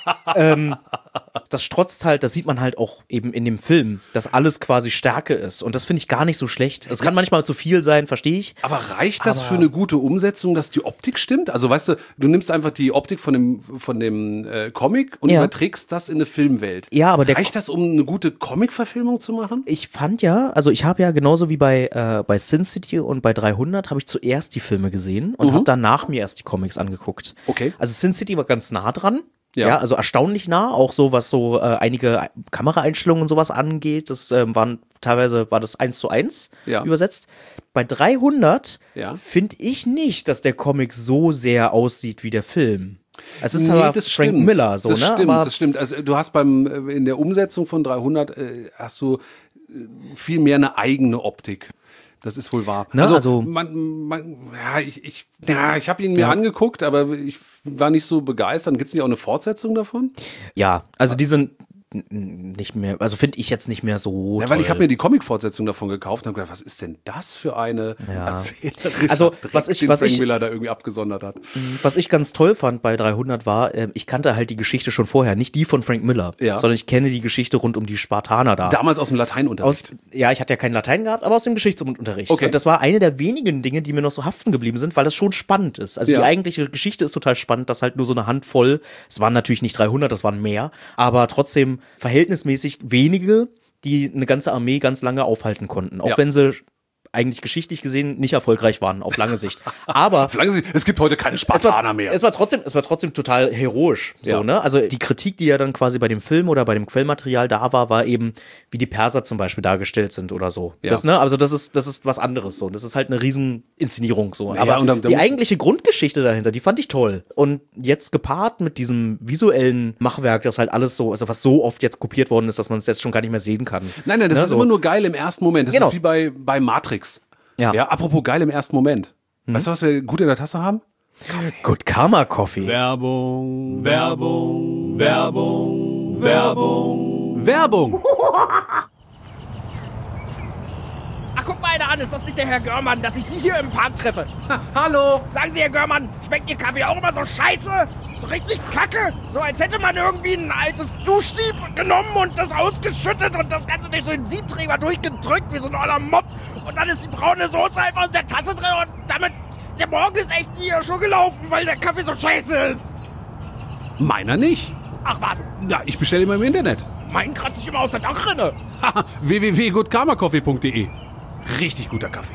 ähm, das strotzt halt, das sieht man halt auch eben in dem Film, dass alles quasi Stärke ist. Und das finde ich gar nicht so schlecht. Das kann manchmal zu viel sein, verstehe ich. Aber reicht das Aber- für eine gute Umsetzung, dass die Optik stimmt? Also weißt du, du nimmst einfach die Optik von dem, von dem äh, Comic und Ja. überträgst das in eine Filmwelt. Ja, aber der- reicht das, um eine gute Comic-Verfilmung zu machen? Ich fand ja, also ich habe ja genauso wie bei, äh, bei Sin City und bei dreihundert habe ich zuerst die Filme gesehen und habe danach mir erst die Comics angeguckt. Okay. Also Sin City war ganz nah dran. Ja. Ja, also erstaunlich nah, auch so, was so äh, einige Kameraeinstellungen und sowas angeht. Das ähm, waren teilweise war das eins zu eins Ja. übersetzt. Bei dreihundert Ja. finde ich nicht, dass der Comic so sehr aussieht wie der Film. Es ist Nee, aber das Frank stimmt. Miller so, das ne? Stimmt, aber das stimmt. Also du hast beim äh, in der Umsetzung von dreihundert äh, hast du äh, viel mehr eine eigene Optik. Das ist wohl wahr. Ne, also, also- man, man, ja, ich, ich, ja, ich habe ihn mir Ja. angeguckt, aber ich war nicht so begeistert. Gibt es nicht auch eine Fortsetzung davon? Ja, also die sind n- nicht mehr, also finde ich jetzt nicht mehr so Ja, weil toll. ich habe mir die Comic-Fortsetzung davon gekauft und habe gedacht, was ist denn das für eine Ja. erzählerische Also, Dreck, was ich- den was Frank ich- Miller da irgendwie abgesondert hat. Was ich ganz toll fand bei dreihundert war, äh, ich kannte halt die Geschichte schon vorher, nicht die von Frank Miller, Ja. sondern ich kenne die Geschichte rund um die Spartaner da. Damals aus dem Aus, Lateinunterricht. ja, ich hatte ja keinen Latein gehabt, aber aus dem Geschichtsunterricht. Okay. Und das war eine der wenigen Dinge, die mir noch so haften geblieben sind, weil das schon spannend ist. Also Ja. die eigentliche Geschichte ist total spannend, dass halt nur so eine Handvoll, es waren natürlich nicht dreihundert, das waren mehr, aber trotzdem verhältnismäßig wenige, die eine ganze Armee ganz lange aufhalten konnten. Auch Ja. wenn sie eigentlich geschichtlich gesehen nicht erfolgreich waren, auf lange Sicht. Aber Verlangen Sie, es gibt heute keine es Spartaner war, mehr. es war trotzdem, es war trotzdem total heroisch, so, Ja. ne? Also die Kritik, die ja dann quasi bei dem Film oder bei dem Quellmaterial da war, war eben, wie die Perser zum Beispiel dargestellt sind oder so. Ja. Das, ne? Also das ist, das ist was anderes so. Das ist halt eine Rieseninszenierung so. Ja, Aber und da- da die muss- eigentliche Grundgeschichte dahinter, die fand ich toll. Und jetzt gepaart mit diesem visuellen Machwerk, das halt alles so, also was so oft jetzt kopiert worden ist, dass man es jetzt schon gar nicht mehr sehen kann. Nein, nein, das Ne, ist so. immer nur geil im ersten Moment. Das Genau. ist wie bei, bei Matrix. Ja. ja, apropos geil im ersten Moment. Mhm. Weißt du, was wir gut in der Tasse haben? Good Karma Coffee. Werbung, Werbung, Werbung, Werbung, Werbung. Ach, guck mal einer an, ist das nicht der Herr Görmann, dass ich Sie hier im Park treffe? Hallo. Sagen Sie, Herr Görmann, schmeckt Ihr Kaffee auch immer so scheiße? So richtig kacke? So als hätte man irgendwie ein altes Duschsieb genommen und das ausgeschüttet und das Ganze durch so einen Siebträger durchgedrückt wie so ein oller Mob. Und dann ist die braune Soße einfach in der Tasse drin und damit, der Morgen ist echt hier schon gelaufen, weil der Kaffee so scheiße ist. Meiner nicht. Ach was, Ja, ich bestelle immer im Internet. mein kratzt sich immer aus der Dachrinne. w w w punkt good karma coffee punkt d e. Richtig guter Kaffee.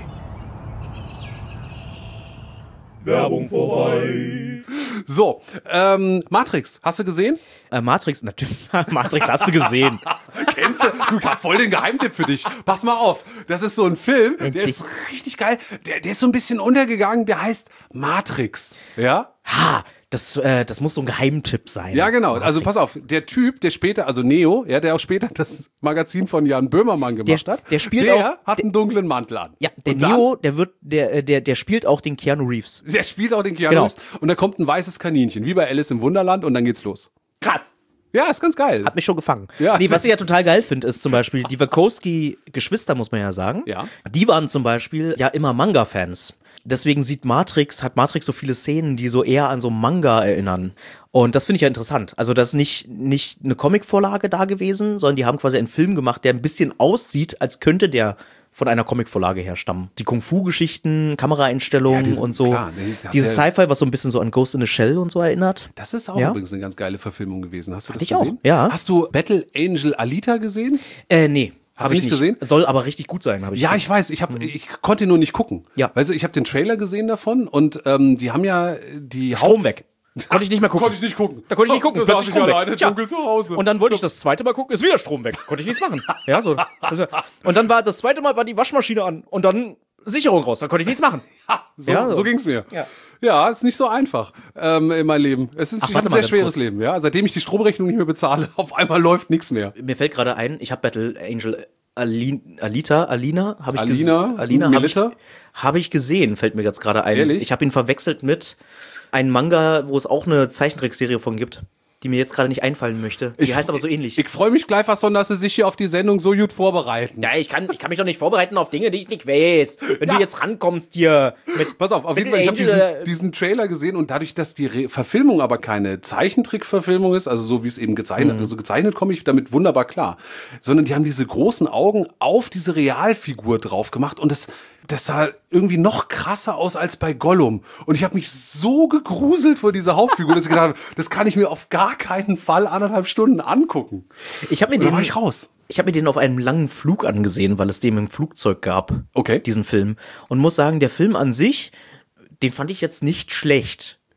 Werbung vorbei. So, ähm, Matrix, hast du gesehen? Äh, Matrix, natürlich. Matrix hast du gesehen. Kennst du? Du, ich hab voll den Geheimtipp für dich. Pass mal auf. Das ist so ein Film, der ist richtig geil. Der, der ist so ein bisschen untergegangen. Der heißt Matrix. Ja? Ha, das, äh, das muss so ein Geheimtipp sein. Ja, genau. Also Matrix. pass auf. Der Typ, der später, also Neo, ja, der auch später das Magazin von Jan Böhmermann gemacht Der- hat, der spielt der auch- hat einen dunklen Mantel an. Ja, der Und dann- Neo, der wird, der, äh, der, der spielt auch den Keanu Reeves. Der spielt auch den Keanu Genau. Reeves. Und da kommt ein weißes Kaninchen, wie bei Alice im Wunderland, und dann geht's los. Krass. Ja, ist ganz geil. Hat mich schon gefangen. Ja. Nee, was ich ja total geil finde, ist zum Beispiel die Wachowski-Geschwister, muss man ja sagen. Ja. Die waren zum Beispiel ja immer Manga-Fans. Deswegen sieht Matrix, hat Matrix so viele Szenen, die so eher an so Manga erinnern. Und das finde ich ja interessant. Also, das ist nicht, nicht eine Comicvorlage da gewesen, sondern die haben quasi einen Film gemacht, der ein bisschen aussieht, als könnte der von einer Comicvorlage herstammen. Die Kung-Fu-Geschichten, Kameraeinstellungen Ja, diese- und so. klar, ne, das Dieses ja- Sci-Fi, was so ein bisschen so an Ghost in the Shell und so erinnert. Das ist auch Ja. übrigens eine ganz geile Verfilmung gewesen. Hast du das ich auch, gesehen? ja. Hast du Battle Angel Alita gesehen? Äh, nee. Hast Hab du ich nicht gesehen? Soll aber richtig gut sein, habe ich Ja, gehört. ich weiß. Ich, hab, ich konnte ihn nur nicht gucken. Ja. Weißt du, ich habe den Trailer gesehen davon und ähm, die haben ja die Strom Haupt- weg. Konnte ich nicht mehr gucken. Konnte ich nicht gucken. Da konnte ich nicht gucken. Da Plötzlich saß ich Strom weg. alleine Tja. dunkel zu Hause. Und dann wollte ich das zweite Mal gucken, ist wieder Strom weg. Konnte ich nichts machen. Ja, so. Und dann war das zweite Mal war die Waschmaschine an und dann Sicherung raus. Da konnte ich nichts machen. so, Ja, so. so ging's mir. Ja. Ja, ist nicht so einfach ähm, in meinem Leben. Es ist Ach, ich hab warte ein mal sehr ganz schweres kurz. Leben. Ja, seitdem ich die Stromrechnung nicht mehr bezahle, auf einmal läuft nichts mehr. Mir fällt gerade ein, ich habe Battle Angel Alin, Alita, Alina, habe ich Alina? ges- Alina habe ich, Melita? hab ich gesehen, fällt mir jetzt gerade ein. Ehrlich? Ich habe ihn verwechselt mit einem Manga, wo es auch eine Zeichentrickserie von gibt, die mir jetzt gerade nicht einfallen möchte. Die Ich- heißt aber so ähnlich. Ich freue mich gleich, was soll, dass sie sich hier auf die Sendung so gut vorbereiten. ja, ich kann, ich kann mich doch nicht vorbereiten auf Dinge, die ich nicht weiß. Wenn du jetzt rankommst hier mit Pass auf, auf jeden Fall, ich habe Angel, diesen, äh, diesen Trailer gesehen und dadurch, dass die Re Verfilmung aber keine Zeichentrickverfilmung ist, also so wie es eben gezeichnet, Mhm. so gezeichnet komme ich damit wunderbar klar, sondern die haben diese großen Augen auf diese Realfigur drauf gemacht und das, das sah irgendwie noch krasser aus als bei Gollum. Und ich habe mich so gegruselt vor dieser Hauptfigur, dass ich gedacht habe, das kann ich mir auf gar keinen Fall anderthalb Stunden angucken. Ich habe mir Da den war ich raus. Ich habe mir den auf einem langen Flug angesehen, weil es den im Flugzeug gab. Okay. Diesen Film. Und muss sagen, der Film an sich, den fand ich jetzt nicht schlecht.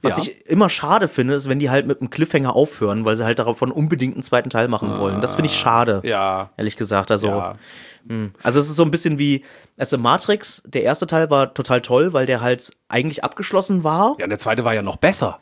Was Ja. ich immer schade finde, ist, wenn die halt mit einem Cliffhanger aufhören, weil sie halt davon unbedingt einen zweiten Teil machen wollen. Das finde ich schade. Ja. Ehrlich gesagt. Also, Ja. mh. also es ist so ein bisschen wie, also Matrix, der erste Teil war total toll, weil der halt eigentlich abgeschlossen war. Ja, und der zweite war ja noch besser.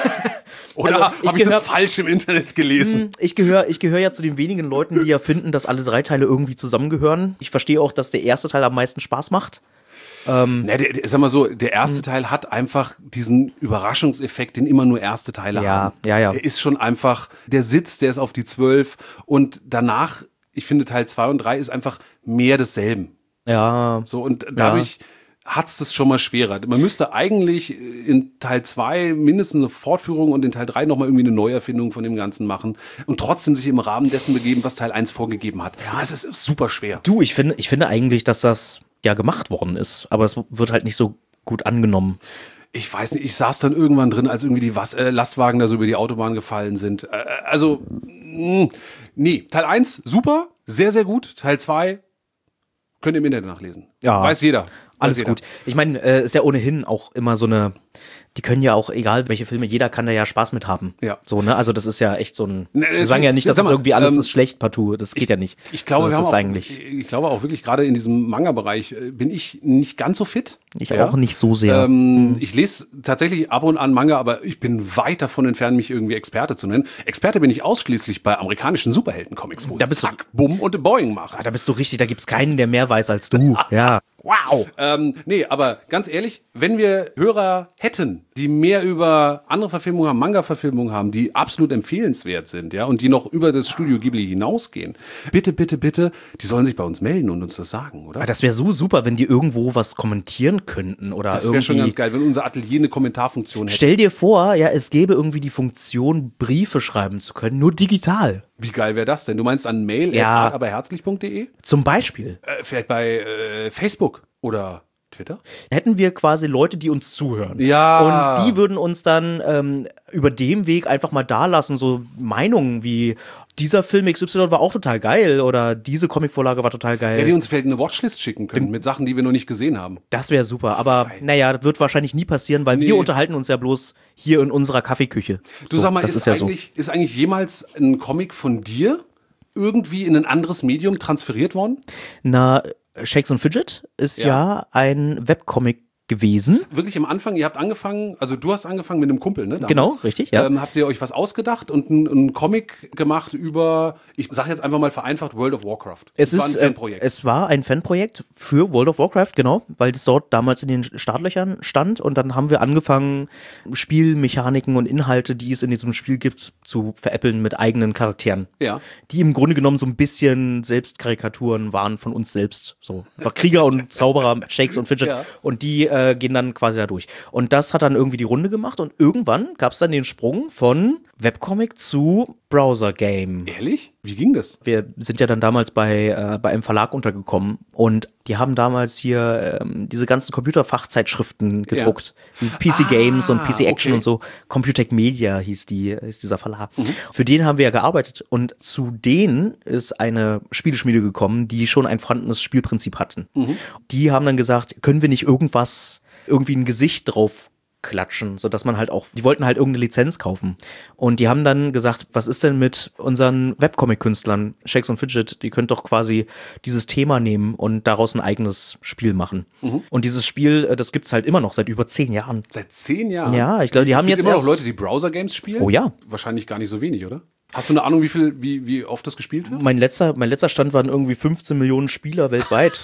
Oder Also, ich habe ich das gehör- falsch im Internet gelesen? Ich gehöre ich gehör ja zu den wenigen Leuten, die ja finden, dass alle drei Teile irgendwie zusammengehören. Ich verstehe auch, dass der erste Teil am meisten Spaß macht. Ne, der, der, sag mal so, der erste Teil hat einfach diesen Überraschungseffekt, den immer nur erste Teile Ja, haben. ja, ja. Der ist schon einfach, der Sitz, der ist auf die zwölf und danach, ich finde Teil zwei und drei ist einfach mehr desselben. Ja. So, und dadurch hat's das schon mal schwerer. Man müsste eigentlich in Teil zwei mindestens eine Fortführung und in Teil drei nochmal irgendwie eine Neuerfindung von dem Ganzen machen und trotzdem sich im Rahmen dessen begeben, was Teil eins vorgegeben hat. Ja, das ist super schwer. Du, ich finde, ich finde eigentlich, dass das ja gemacht worden ist, aber es wird halt nicht so gut angenommen. Ich weiß nicht, ich saß dann irgendwann drin, als irgendwie die Was äh, Lastwagen da so über die Autobahn gefallen sind. Äh, also, mh, nee, Teil eins, super, sehr, sehr gut. Teil zwei könnt ihr im Internet nachlesen. Ja. Weiß jeder. Weiß Alles jeder. gut. Ich meine, äh, ist ja ohnehin auch immer so eine, die können ja auch, egal welche Filme, jeder kann da ja Spaß mit haben. Ja. So, ne? Also das ist ja echt so ein, Ne, wir sagen ja nicht, dass sag das mal, irgendwie alles ähm, ist schlecht partout. Das geht ja nicht. Ich glaube, so, wir das haben ist auch, eigentlich, ich glaube auch wirklich, gerade in diesem Manga-Bereich äh, bin ich nicht ganz so fit. ich auch nicht so sehr. Ähm, ich lese tatsächlich ab und an Manga, aber ich bin weit davon entfernt, mich irgendwie Experte zu nennen. Experte bin ich ausschließlich bei amerikanischen Superhelden-Comics, wo Da es bist du- zack, bumm und Boing macht. Ah, da bist du richtig, da gibt's keinen, der mehr weiß als du. Ja. Wow. Ähm, nee, aber ganz ehrlich, wenn wir Hörer hätten, die mehr über andere Verfilmungen haben, Manga-Verfilmungen haben, die absolut empfehlenswert sind, ja, und die noch über das Studio Ghibli hinausgehen, bitte, bitte, bitte, die sollen sich bei uns melden und uns das sagen, oder? Ah, das wäre so super, wenn die irgendwo was kommentieren könnten oder Das irgendwie. wäre schon ganz geil, wenn unser Atelier eine Kommentarfunktion hätte. Stell dir vor, ja, es gäbe irgendwie die Funktion, Briefe schreiben zu können, nur digital. Wie geil wäre das denn? Du meinst an mail Ja. at aberherzlich punkt de? Zum Beispiel. Äh, vielleicht bei äh, Facebook oder Twitter? Hätten wir quasi Leute, die uns zuhören. Ja. Und die würden uns dann ähm, über dem Weg einfach mal dalassen, so Meinungen wie, dieser Film X Y war auch total geil oder diese Comicvorlage war total geil. Ja, die uns vielleicht eine Watchlist schicken können mit Sachen, die wir noch nicht gesehen haben. Das wäre super, aber naja, das wird wahrscheinlich nie passieren, weil Nee. wir unterhalten uns ja bloß hier in unserer Kaffeeküche. Du So, sag mal, das ist, ist ja so. eigentlich, ist eigentlich jemals ein Comic von dir irgendwie in ein anderes Medium transferiert worden? Na, Shakes und Fidget ist ja, Ja. ein Webcomic gewesen. Wirklich am Anfang, ihr habt angefangen, also du hast angefangen mit einem Kumpel, ne? damals. Genau, richtig, ja. Ähm, habt ihr euch was ausgedacht und einen Comic gemacht über, ich sag jetzt einfach mal vereinfacht, World of Warcraft. Es Das war ist, ein Fanprojekt. Äh, es war ein Fanprojekt für World of Warcraft, genau, weil das dort damals in den Startlöchern stand und dann haben wir angefangen, Spielmechaniken und Inhalte, die es in diesem Spiel gibt, zu veräppeln mit eigenen Charakteren. Ja. Die im Grunde genommen so ein bisschen Selbstkarikaturen waren von uns selbst. So. Einfach Krieger und Zauberer, Shakes und Fidget. Ja. Und die äh, gehen dann quasi da durch. Und das hat dann irgendwie die Runde gemacht und irgendwann gab es dann den Sprung von Webcomic zu Browser-Game. Ehrlich? Wie ging das? Wir sind ja dann damals bei, äh, bei einem Verlag untergekommen und die haben damals hier ähm, diese ganzen Computerfachzeitschriften gedruckt. Wie P C Games und P C Action okay. und so. Computec Media hieß, die, hieß dieser Verlag. Für den haben wir ja gearbeitet und zu denen ist eine Spieleschmiede gekommen, die schon ein vorhandenes Spielprinzip hatten. Die haben dann gesagt, können wir nicht irgendwas, irgendwie ein Gesicht drauf klatschen, sodass man halt auch, die wollten halt irgendeine Lizenz kaufen. Und die haben dann gesagt, was ist denn mit unseren Webcomic-Künstlern, Shakes und Fidget, die könnt doch quasi dieses Thema nehmen und daraus ein eigenes Spiel machen. Und dieses Spiel, äh, das gibt's halt immer noch seit über zehn Jahren. Seit zehn Jahren? Ja, ich glaube, die es haben gibt jetzt immer erst- noch Leute, die Browser-Games spielen? Oh ja. Wahrscheinlich gar nicht so wenig, oder? Hast du eine Ahnung, wie viel, wie, wie oft das gespielt wird? Mein letzter, mein letzter Stand waren irgendwie fünfzehn Millionen Spieler weltweit.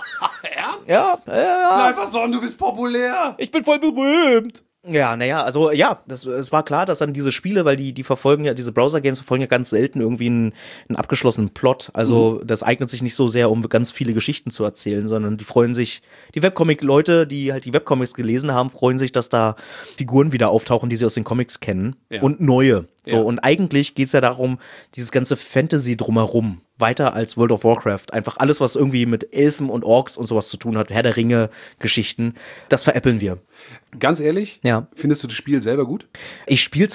Ernst? Ja, ja. Einfach sagen, du bist populär. Ich bin voll berühmt. Ja, naja, also ja, das, es war klar, dass dann diese Spiele, weil die, die verfolgen ja, diese Browser-Games verfolgen ja ganz selten irgendwie einen, einen abgeschlossenen Plot. Also das eignet sich nicht so sehr, um ganz viele Geschichten zu erzählen, sondern die freuen sich, die Webcomic-Leute, die halt die Webcomics gelesen haben, freuen sich, dass da Figuren wieder auftauchen, die sie aus den Comics kennen Ja. und neue. So, Ja. und eigentlich geht's ja darum, dieses ganze Fantasy drumherum, weiter als World of Warcraft. Einfach alles, was irgendwie mit Elfen und Orks und sowas zu tun hat, Herr der Ringe, Geschichten, das veräppeln wir. Ganz ehrlich, Ja. findest du das Spiel selber gut? Ich spiel's halt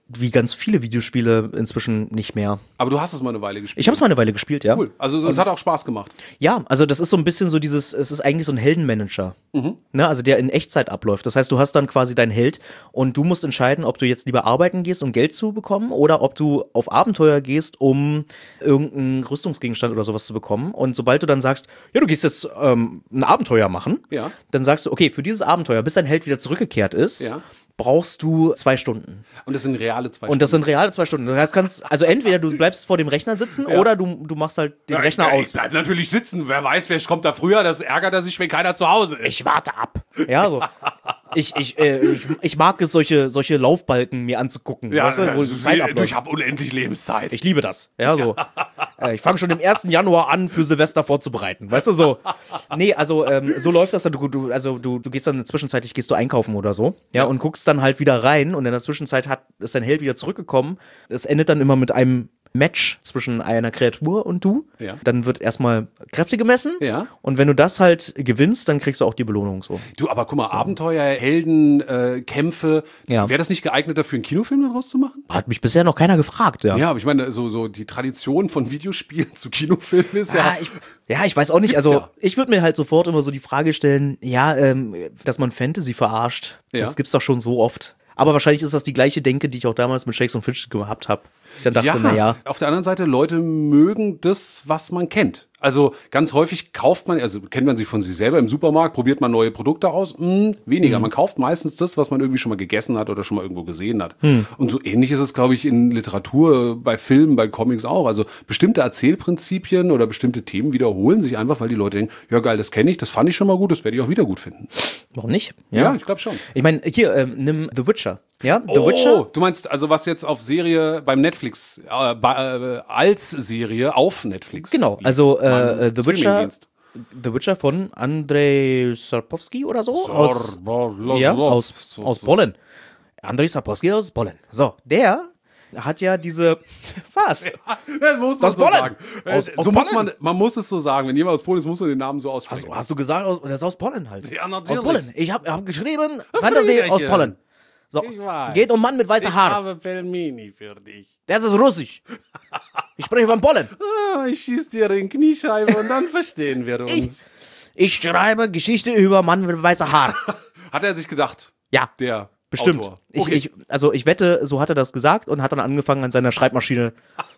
wie ganz viele Videospiele inzwischen nicht mehr. Aber du hast es mal eine Weile gespielt. Ich habe es mal eine Weile gespielt, ja. Cool. Also es hat auch Spaß gemacht. Ja, also das ist so ein bisschen so dieses, es ist eigentlich so ein Heldenmanager, mhm. ne, also der in Echtzeit abläuft. Das heißt, du hast dann quasi deinen Held und du musst entscheiden, ob du jetzt lieber arbeiten gehst, um Geld zu bekommen oder ob du auf Abenteuer gehst, um irgendeinen Rüstungsgegenstand oder sowas zu bekommen. Und sobald du dann sagst, ja, du gehst jetzt ähm, ein Abenteuer machen, ja. dann sagst du, okay, für dieses Abenteuer, bis dein Held wieder zurückgekehrt ist, ja. brauchst du zwei Stunden. Und das sind reale zwei Stunden. Und das sind reale zwei Stunden. Das kannst, also entweder du bleibst vor dem Rechner sitzen ja. oder du, du machst halt den ja, Rechner ich, aus. Ich bleib natürlich sitzen. Wer weiß, wer kommt da früher. Das ärgert er sich, wenn keiner zu Hause ist. Ich warte ab. Ja, so. Ich, ich, äh, ich, ich mag es, solche, solche Laufbalken mir anzugucken. Ja, weißt du, wo du, Zeit abläuft. ich habe unendlich Lebenszeit. Ich liebe das. Ja, so. äh, ich fange schon im ersten Januar an, für Silvester vorzubereiten. Weißt du, so. Nee, also ähm, so läuft das dann. Du, du, also du, du gehst dann zwischenzeitlich gehst du einkaufen oder so. Ja, ja, und guckst dann halt wieder rein und in der Zwischenzeit hat, ist dein Held wieder zurückgekommen. Es endet dann immer mit einem Match zwischen einer Kreatur und du. Ja. Dann wird erstmal Kräfte gemessen. Ja. Und wenn du das halt gewinnst, dann kriegst du auch die Belohnung so. Du, aber guck mal, so. Abenteuer, Helden, äh, Kämpfe. Ja. Wäre das nicht geeigneter für einen Kinofilm daraus zu machen? Hat mich bisher noch keiner gefragt, ja. Ja, aber ich meine, so, so die Tradition von Videospielen zu Kinofilmen ist ja. Ja, ich, ja, ich weiß auch nicht. Also, ja. ich würde mir halt sofort immer so die Frage stellen, ja, ähm, dass man Fantasy verarscht, ja. das gibt's doch schon so oft. Aber wahrscheinlich ist das die gleiche Denke, die ich auch damals mit Shakes und Fidget gehabt habe. Ich dann dachte, ja, naja. Auf der anderen Seite, Leute mögen das, was man kennt. Also ganz häufig kauft man, also kennt man sich von sich selber im Supermarkt, probiert man neue Produkte aus, mh, weniger. Mhm. Man kauft meistens das, was man irgendwie schon mal gegessen hat oder schon mal irgendwo gesehen hat. Mhm. Und so ähnlich ist es, glaube ich, in Literatur, bei Filmen, bei Comics auch. Also bestimmte Erzählprinzipien oder bestimmte Themen wiederholen sich einfach, weil die Leute denken, ja geil, das kenne ich, das fand ich schon mal gut, das werde ich auch wieder gut finden. Warum nicht? Ja, ja ich glaube schon. Ich meine, hier, ähm, nimm The Witcher. Ja, The oh, Witcher. Du meinst also, was jetzt auf Serie beim Netflix, äh, bei, äh, als Serie auf Netflix. Genau, also äh, The Witcher. Dienst. The Witcher von Andrzej Sapkowski oder so? Aus, ja, aus, aus Polen. Andrzej Sapkowski aus Polen. So, der hat ja diese. Was? Ja, das muss man aus so Polen. sagen. Aus, so aus muss Polen. man, man muss es so sagen. Wenn jemand aus Polen ist, muss man den Namen so aussprechen. Hast, hast du gesagt, aus, das ist aus Polen halt. Ja, natürlich. Aus Polen. Ich habe hab geschrieben, Fantasy aus Polen. So, geht um Mann mit weißer Haare. Ich habe Pelmeni für dich. Das ist Russisch. Ich spreche von Polen. Ah, ich schieß dir in Kniescheibe und dann verstehen wir uns. Ich, ich schreibe Geschichte über Mann mit weißer Haare. Hat er sich gedacht? Ja. Der Bestimmt. Autor. Ich, Okay. ich, also ich wette, so hat er das gesagt und hat dann angefangen an seiner Schreibmaschine.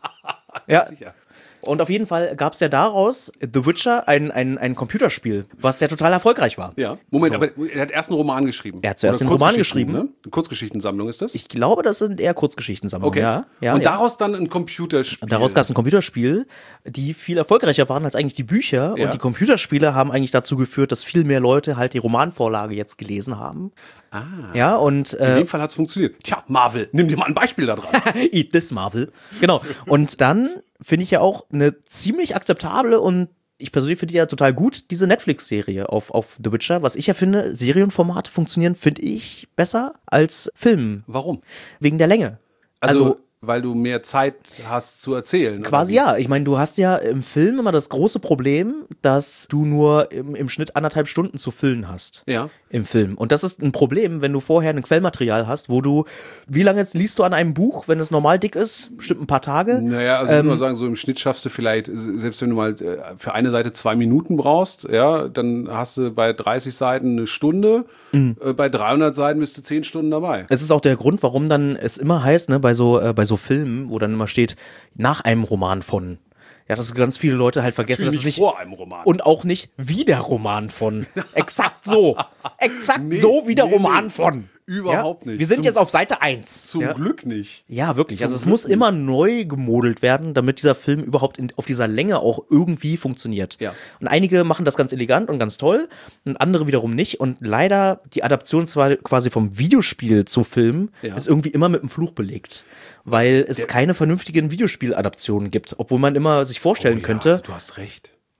Ja. Sicher. Und auf jeden Fall gab es ja daraus The Witcher, ein, ein, ein Computerspiel, was ja total erfolgreich war. Ja. Moment, So. aber er hat erst einen Roman geschrieben. Er hat zuerst Oder den Roman Kurzgeschichten, geschrieben. Ne? Eine Kurzgeschichtensammlung ist das? Ich glaube, das sind eher Kurzgeschichtensammlungen. okay. Ja, ja, und ja. daraus dann ein Computerspiel. Daraus gab es ein Computerspiel, die viel erfolgreicher waren als eigentlich die Bücher. Ja. Und die Computerspiele haben eigentlich dazu geführt, dass viel mehr Leute halt die Romanvorlage jetzt gelesen haben. Ah. Ja, und In äh, dem Fall hat es funktioniert. Tja, Marvel, nimm dir mal ein Beispiel da dran. Eat this Marvel. Genau. Und dann finde ich ja auch eine ziemlich akzeptable und ich persönlich finde die ja total gut, diese Netflix-Serie auf, auf The Witcher. Was ich ja finde, Serienformate funktionieren, finde ich, besser als Filmen. Warum? Wegen der Länge. Also, Also weil du mehr Zeit hast zu erzählen. quasi oder wie? ja. Ich meine, du hast ja im Film immer das große Problem, dass du nur im, im Schnitt anderthalb Stunden zu füllen hast. Ja. Im Film. Und das ist ein Problem, wenn du vorher ein Quellmaterial hast, wo du, wie lange jetzt liest du an einem Buch, wenn es normal dick ist? Bestimmt ein paar Tage. Naja, also ich würde mal sagen, so im Schnitt schaffst du vielleicht, selbst wenn du mal äh, für eine Seite zwei Minuten brauchst, ja, dann hast du bei dreißig Seiten eine Stunde, Mhm. äh, bei dreihundert Seiten bist du zehn Stunden dabei. Es ist auch der Grund, warum dann es immer heißt, ne, bei so, äh, bei so Filmen, wo dann immer steht, nach einem Roman von. Ja, dass ganz viele Leute halt vergessen, dass es Natürlich nicht. vor einem Roman. Und auch nicht wie der Roman von. Exakt so. Exakt Nee, so wie der nee, Roman nee. von. Überhaupt ja? nicht. Wir sind Zum- jetzt auf Seite eins. Zum ja? Glück nicht. Ja, wirklich. Zum Also es Glück muss nicht. immer neu gemodelt werden, damit dieser Film überhaupt in, auf dieser Länge auch irgendwie funktioniert. Ja. Und einige machen das ganz elegant und ganz toll und andere wiederum nicht. Und leider die Adaption zwar quasi vom Videospiel zu Film Ja. ist irgendwie immer mit einem Fluch belegt. Weil es keine vernünftigen Videospieladaptionen gibt. Obwohl man immer sich vorstellen Oh ja, könnte, du hast recht.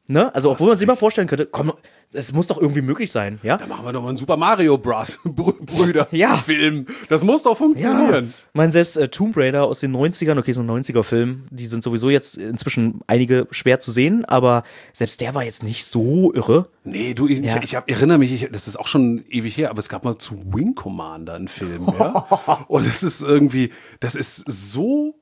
Ne? Also, obwohl man sich mal vorstellen könnte, komm, es muss doch irgendwie möglich sein, ja? Da machen wir doch mal einen Super Mario Bros. Brüder Ja. Film. Das muss doch funktionieren. Ja. Ich meine, selbst äh, Tomb Raider aus den neunzigern, okay, so ein neunziger-Film, die sind sowieso jetzt inzwischen einige schwer zu sehen, aber selbst der war jetzt nicht so irre. Nee, du, ich, Ja. ich, ich hab, erinnere mich, ich, das ist auch schon ewig her, aber es gab mal zu Wing Commander einen Film, ja? Und es ist irgendwie, das ist so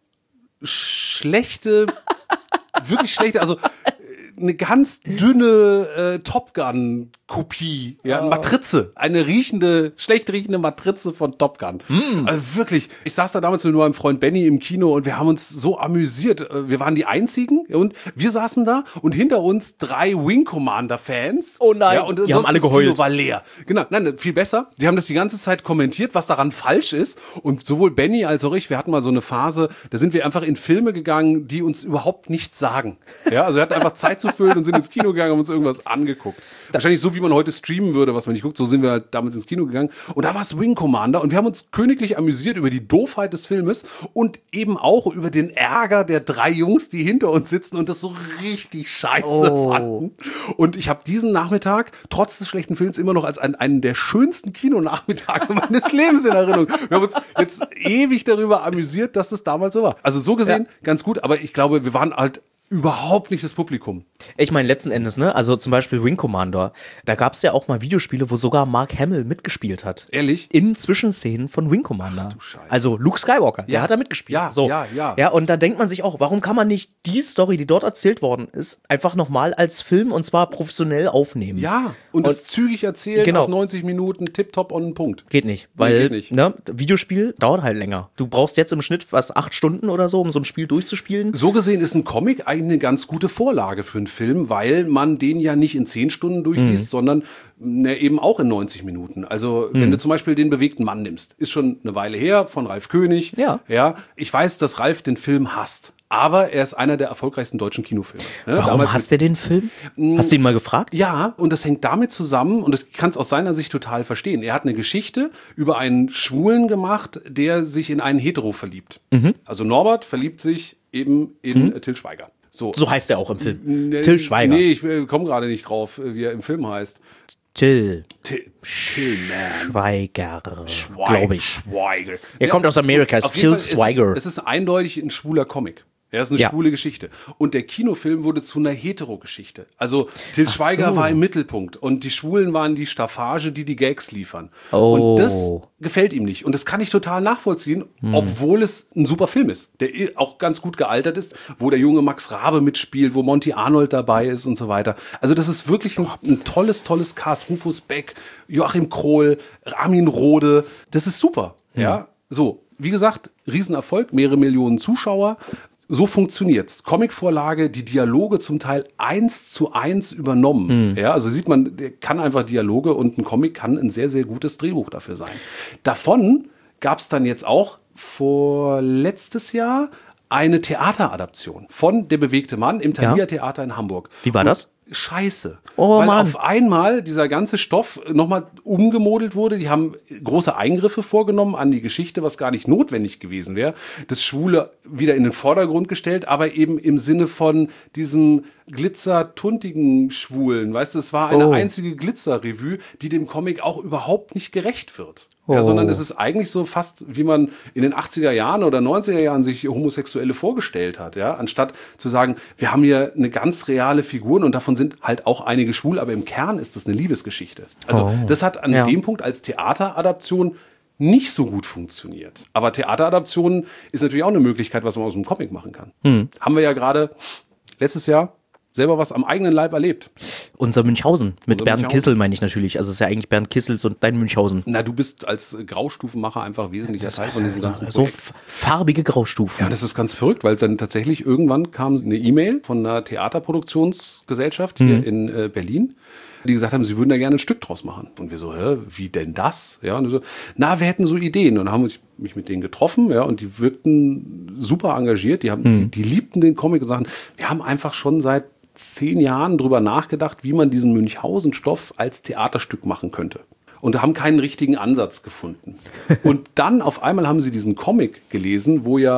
schlechte, wirklich schlechte, also eine ganz dünne äh, Top Gun Kopie, ja, eine Matrize, eine riechende, schlecht riechende Matrize von Top Gun. Mm. Also wirklich, ich saß da damals mit meinem Freund Benny im Kino und wir haben uns so amüsiert. Wir waren die Einzigen und wir saßen da und hinter uns drei Wing Commander Fans. Oh nein, ja, und die sonst haben alle das geheult. Kino war leer. Genau, nein, viel besser. Die haben das die ganze Zeit kommentiert, was daran falsch ist. Und sowohl Benny als auch ich, wir hatten mal so eine Phase, da sind wir einfach in Filme gegangen, die uns überhaupt nichts sagen. Ja, also wir hatten einfach Zeit zu füllen und sind ins Kino gegangen und uns irgendwas angeguckt. Wahrscheinlich so, wie man heute streamen würde, was man nicht guckt, so sind wir halt damals ins Kino gegangen. Und da war es Wing Commander und wir haben uns königlich amüsiert über die Doofheit des Filmes und eben auch über den Ärger der drei Jungs, die hinter uns sitzen und das so richtig scheiße Oh. fanden. Und ich habe diesen Nachmittag, trotz des schlechten Films, immer noch als einen, einen der schönsten Kinonachmittage meines Lebens in Erinnerung. Wir haben uns jetzt ewig darüber amüsiert, dass das damals so war. Also so gesehen, Ja. ganz gut, aber ich glaube, wir waren halt überhaupt nicht das Publikum. Ich meine, letzten Endes, ne, also zum Beispiel Wing Commander, da gab es ja auch mal Videospiele, wo sogar Mark Hamill mitgespielt hat. Ehrlich? In Zwischenszenen von Wing Commander. du Scheiße. Also Luke Skywalker, der Ja. hat da mitgespielt. Ja, so. ja, ja. Ja, und da denkt man sich auch, warum kann man nicht die Story, die dort erzählt worden ist, einfach nochmal als Film und zwar professionell aufnehmen? Ja, und, das zügig erzählen Genau. auf neunzig Minuten, tipptopp on den Punkt. Geht nicht, weil geht nicht. Ne, Videospiel dauert halt länger. Du brauchst jetzt im Schnitt was, acht Stunden oder so, um so ein Spiel durchzuspielen. So gesehen ist ein Comic eigentlich eine ganz gute Vorlage für einen Film, weil man den ja nicht in zehn Stunden durchliest, Mhm. sondern ne, eben auch in neunzig Minuten. Also wenn Mhm. du zum Beispiel den bewegten Mann nimmst, ist schon eine Weile her von Ralf König. Ja. Ja, ich weiß, dass Ralf den Film hasst. Aber er ist einer der erfolgreichsten deutschen Kinofilme. Ne? Warum Damals hasst er den Film? Hast du ihn mal gefragt? Ja, und das hängt damit zusammen, und ich kann es aus seiner Sicht total verstehen. Er hat eine Geschichte über einen Schwulen gemacht, der sich in einen Hetero verliebt. Mhm. Also Norbert verliebt sich eben in äh, Till Schweiger. So. So heißt er auch im Film. Nee, Till Schweiger. Nee, ich äh, komme gerade nicht drauf, äh, wie er im Film heißt. Till Till, Till man. Schweiger, Schweig- glaube ich. Schweiger. Er kommt aus Amerika, ist auf jeden Till Fall, Schweiger. Es ist, es ist eindeutig ein schwuler Comic. Ja, es ist eine Ja. schwule Geschichte. Und der Kinofilm wurde zu einer Hetero-Geschichte. Also Till Ach Schweiger so. war im Mittelpunkt und die Schwulen waren die Staffage, die die Gags liefern. Oh. Und das gefällt ihm nicht. Und das kann ich total nachvollziehen, Hm. obwohl es ein super Film ist, der auch ganz gut gealtert ist, wo der junge Max Rabe mitspielt, wo Monty Arnold dabei ist und so weiter. Also das ist wirklich ein, ein tolles, tolles Cast. Rufus Beck, Joachim Krohl, Ramin Rohde. Das ist super. Ja, so. Wie gesagt, Riesenerfolg, mehrere Millionen Zuschauer. So funktioniert's. Comicvorlage, die Dialoge zum Teil eins zu eins übernommen. Ja, also sieht man, der kann einfach Dialoge und ein Comic kann ein sehr, sehr gutes Drehbuch dafür sein. Davon gab's dann jetzt auch vor letztes Jahr eine Theateradaption von Der bewegte Mann im Thalia Theater in Hamburg. Wie war das? Scheiße. Oh, Weil Mann. auf einmal dieser ganze Stoff nochmal umgemodelt wurde. Die haben große Eingriffe vorgenommen an die Geschichte, was gar nicht notwendig gewesen wäre. Das Schwule wieder in den Vordergrund gestellt, aber eben im Sinne von diesem glitzertuntigen Schwulen. Weißt du, es war eine Oh. einzige Glitzerrevue, die dem Comic auch überhaupt nicht gerecht wird. Oh. Ja, sondern es ist eigentlich so fast, wie man in den achtziger Jahren oder neunziger Jahren sich Homosexuelle vorgestellt hat, ja, anstatt zu sagen, wir haben hier eine ganz reale Figur und davon sind halt auch einige schwul, aber im Kern ist das eine Liebesgeschichte. Also Oh. das hat an Ja. dem Punkt als Theateradaption nicht so gut funktioniert. Aber Theateradaption ist natürlich auch eine Möglichkeit, was man aus einem Comic machen kann. Hm. Haben wir ja gerade letztes Jahr selber was am eigenen Leib erlebt. Unser Münchhausen. Mit Unser Bernd Münchhausen. Kissel meine ich natürlich. Also es ist ja eigentlich Bernd Kissels und dein Münchhausen. Na, du bist als Graustufenmacher einfach wesentlicher Teil von diesem ganzen So Projekt. f- farbige Graustufen. Ja, das ist ganz verrückt, weil dann tatsächlich irgendwann kam eine E-Mail von einer Theaterproduktionsgesellschaft hier Mhm. in äh, Berlin, die gesagt haben, sie würden da gerne ein Stück draus machen. Und wir so, hä, wie denn das? Ja, und so, na, wir hätten so Ideen. Und dann haben wir mich mit denen getroffen, ja, und die wirkten super engagiert. Die haben, Mhm. die, die liebten den Comic und sagten, wir haben einfach schon seit zehn Jahren drüber nachgedacht, wie man diesen Münchhausen-Stoff als Theaterstück machen könnte. Und haben keinen richtigen Ansatz gefunden. Und dann auf einmal haben sie diesen Comic gelesen, wo ja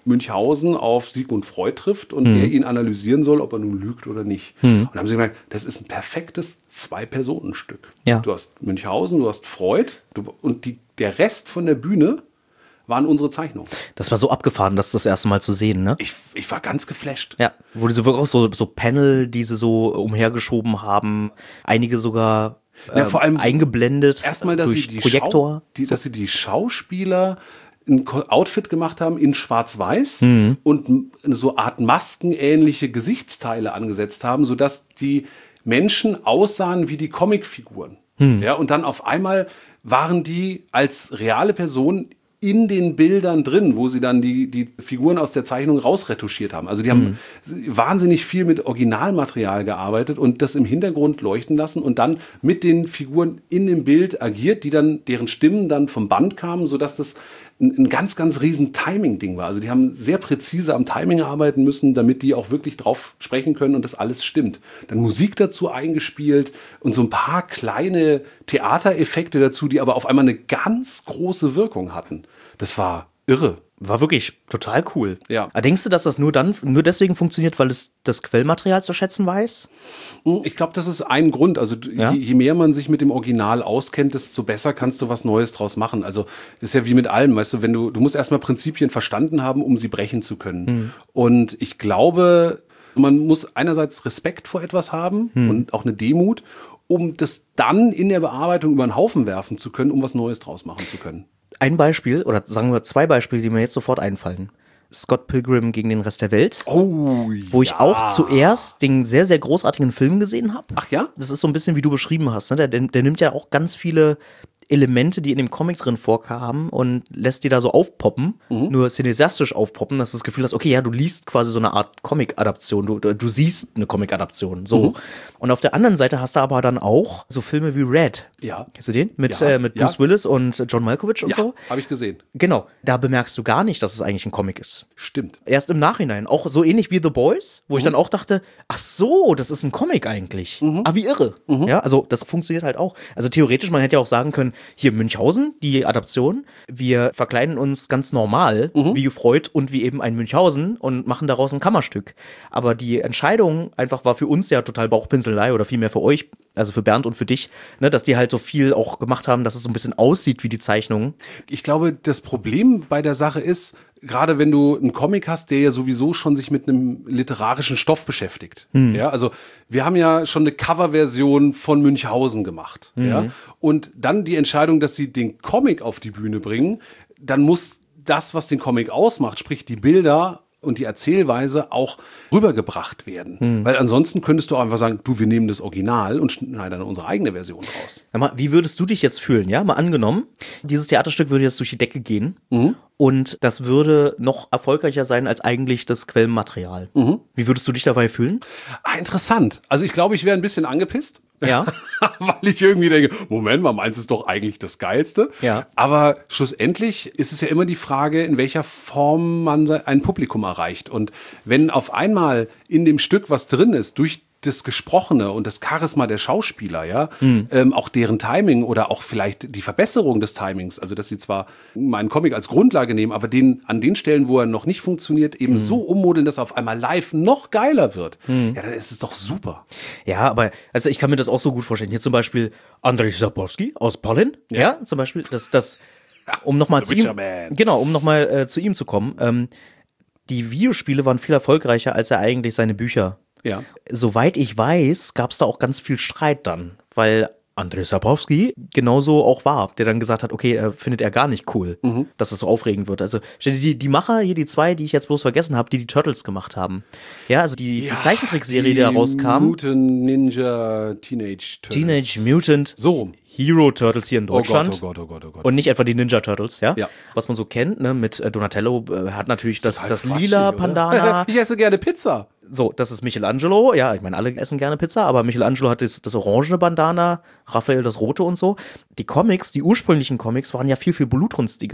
Münchhausen auf Sigmund Freud trifft und der ihn analysieren soll, ob er nun lügt oder nicht. Und dann haben sie gemerkt, das ist ein perfektes Zwei-Personen-Stück. Ja. Du hast Münchhausen, du hast Freud du, und die, der Rest von der Bühne waren unsere Zeichnungen. Das war so abgefahren, das das erste Mal zu sehen, ne? Ich, ich war ganz geflasht. Ja, wo diese wirklich auch so, so Panel, die sie so umhergeschoben haben, einige sogar ähm, Ja, vor allem eingeblendet Erstmal, dass durch sie die, Projektor. Schau, die, dass sie die Schauspieler ein Ko- Outfit gemacht haben in schwarz-weiß und m- so Art maskenähnliche Gesichtsteile angesetzt haben, sodass die Menschen aussahen wie die Comicfiguren. Ja, und dann auf einmal waren die als reale Personen in den Bildern drin, wo sie dann die, die Figuren aus der Zeichnung rausretuschiert haben. Also die haben wahnsinnig viel mit Originalmaterial gearbeitet und das im Hintergrund leuchten lassen und dann mit den Figuren in dem Bild agiert, die dann, deren Stimmen dann vom Band kamen, sodass das ein, ein ganz, ganz riesen Timing-Ding war. Also die haben sehr präzise am Timing arbeiten müssen, damit die auch wirklich drauf sprechen können und das alles stimmt. Dann Musik dazu eingespielt und so ein paar kleine Theatereffekte dazu, die aber auf einmal eine ganz große Wirkung hatten. Das war irre. War wirklich total cool. Ja. Aber denkst du, dass das nur dann, nur deswegen funktioniert, weil es das Quellmaterial zu schätzen weiß? Ich glaube, das ist ein Grund. Also Ja? je, je mehr man sich mit dem Original auskennt, desto besser kannst du was Neues draus machen. Also das ist ja wie mit allem, weißt du, wenn du, du musst erstmal Prinzipien verstanden haben, um sie brechen zu können. Und ich glaube, man muss einerseits Respekt vor etwas haben und auch eine Demut, um das dann in der Bearbeitung über den Haufen werfen zu können, um was Neues draus machen zu können. Ein Beispiel, oder sagen wir zwei Beispiele, die mir jetzt sofort einfallen. Scott Pilgrim gegen den Rest der Welt. Oh, Wo ich auch zuerst den sehr, sehr großartigen Film gesehen habe. Ach ja? Das ist so ein bisschen, wie du beschrieben hast. Ne? Der, der, der nimmt ja auch ganz viele Elemente, die in dem Comic drin vorkamen und lässt die da so aufpoppen, nur cineastisch aufpoppen, dass du das Gefühl hast, okay, ja, du liest quasi so eine Art Comic-Adaption, du, du, du siehst eine Comic-Adaption, so. Und auf der anderen Seite hast du aber dann auch so Filme wie Red. Ja. Kennst du den? Mit, Ja, äh, mit Bruce ja. Willis und John Malkovich und Ja, so? habe ich gesehen. Genau, da bemerkst du gar nicht, dass es eigentlich ein Comic ist. Stimmt. Erst im Nachhinein, auch so ähnlich wie The Boys, wo ich dann auch dachte, ach so, das ist ein Comic eigentlich. Ah, wie irre. Ja, also das funktioniert halt auch. Also theoretisch, man hätte ja auch sagen können, hier Münchhausen, die Adaption, wir verkleiden uns ganz normal, wie Freud und wie eben ein Münchhausen und machen daraus ein Kammerstück. Aber die Entscheidung einfach war für uns ja total Bauchpinselei oder vielmehr für euch, also für Bernd und für dich, ne, dass die halt so viel auch gemacht haben, dass es so ein bisschen aussieht wie die Zeichnungen. Ich glaube, das Problem bei der Sache ist, gerade wenn du einen Comic hast, der ja sowieso schon sich mit einem literarischen Stoff beschäftigt. Ja, also wir haben ja schon eine Coverversion von Münchhausen gemacht. Ja, und dann die Entscheidung, dass sie den Comic auf die Bühne bringen, dann muss das, was den Comic ausmacht, sprich die Bilder und die Erzählweise auch rübergebracht werden. Weil ansonsten könntest du auch einfach sagen, du, wir nehmen das Original und schneiden dann unsere eigene Version raus. Ja, mal, wie würdest du dich jetzt fühlen, ja? Mal angenommen, dieses Theaterstück würde jetzt durch die Decke gehen und das würde noch erfolgreicher sein als eigentlich das Quellenmaterial. Wie würdest du dich dabei fühlen? Ah, interessant. Also ich glaube, ich wäre ein bisschen angepisst. Ja. Weil ich irgendwie denke, Moment mal, meins ist doch eigentlich das Geilste. Ja. Aber schlussendlich ist es ja immer die Frage, in welcher Form man ein Publikum erreicht. Und wenn auf einmal in dem Stück was drin ist, durch das Gesprochene und das Charisma der Schauspieler, ja, mhm. ähm, auch deren Timing oder auch vielleicht die Verbesserung des Timings, also dass sie zwar meinen Comic als Grundlage nehmen, aber den an den Stellen, wo er noch nicht funktioniert, eben mhm. so ummodeln, dass er auf einmal live noch geiler wird, mhm. ja, dann ist es doch super. Ja, aber also ich kann mir das auch so gut vorstellen. Hier zum Beispiel Andrzej Sapkowski aus Polen, ja, ja zum Beispiel, das, das, um nochmal zu ihm, genau, um nochmal äh, zu ihm zu kommen, ähm, die Videospiele waren viel erfolgreicher, als er eigentlich seine Bücher. Ja. Soweit ich weiß, gab es da auch ganz viel Streit dann, weil Andrzej Sapkowski genauso auch war, der dann gesagt hat, okay, er findet er gar nicht cool, mhm. dass es so aufregend wird. Also die, die Macher, hier die zwei, die ich jetzt bloß vergessen habe, die die Turtles gemacht haben. Ja, also die, ja, die Zeichentrickserie, die, die da rauskam. Mutant Ninja Teenage Turtles. Teenage Mutant. So rum. Hero Turtles hier in Deutschland. Oh Gott, oh Gott, oh Gott, oh Gott. Und nicht etwa die Ninja Turtles, ja? Ja. Was man so kennt, ne, mit Donatello äh, hat natürlich das, das, das Quatsch, lila oder? Bandana. Ich esse gerne Pizza. So, das ist Michelangelo. Ja, ich meine, alle essen gerne Pizza, aber Michelangelo hat das, das orangene Bandana, Raphael das rote und so. Die Comics, die ursprünglichen Comics waren ja viel, viel blutrünstiger.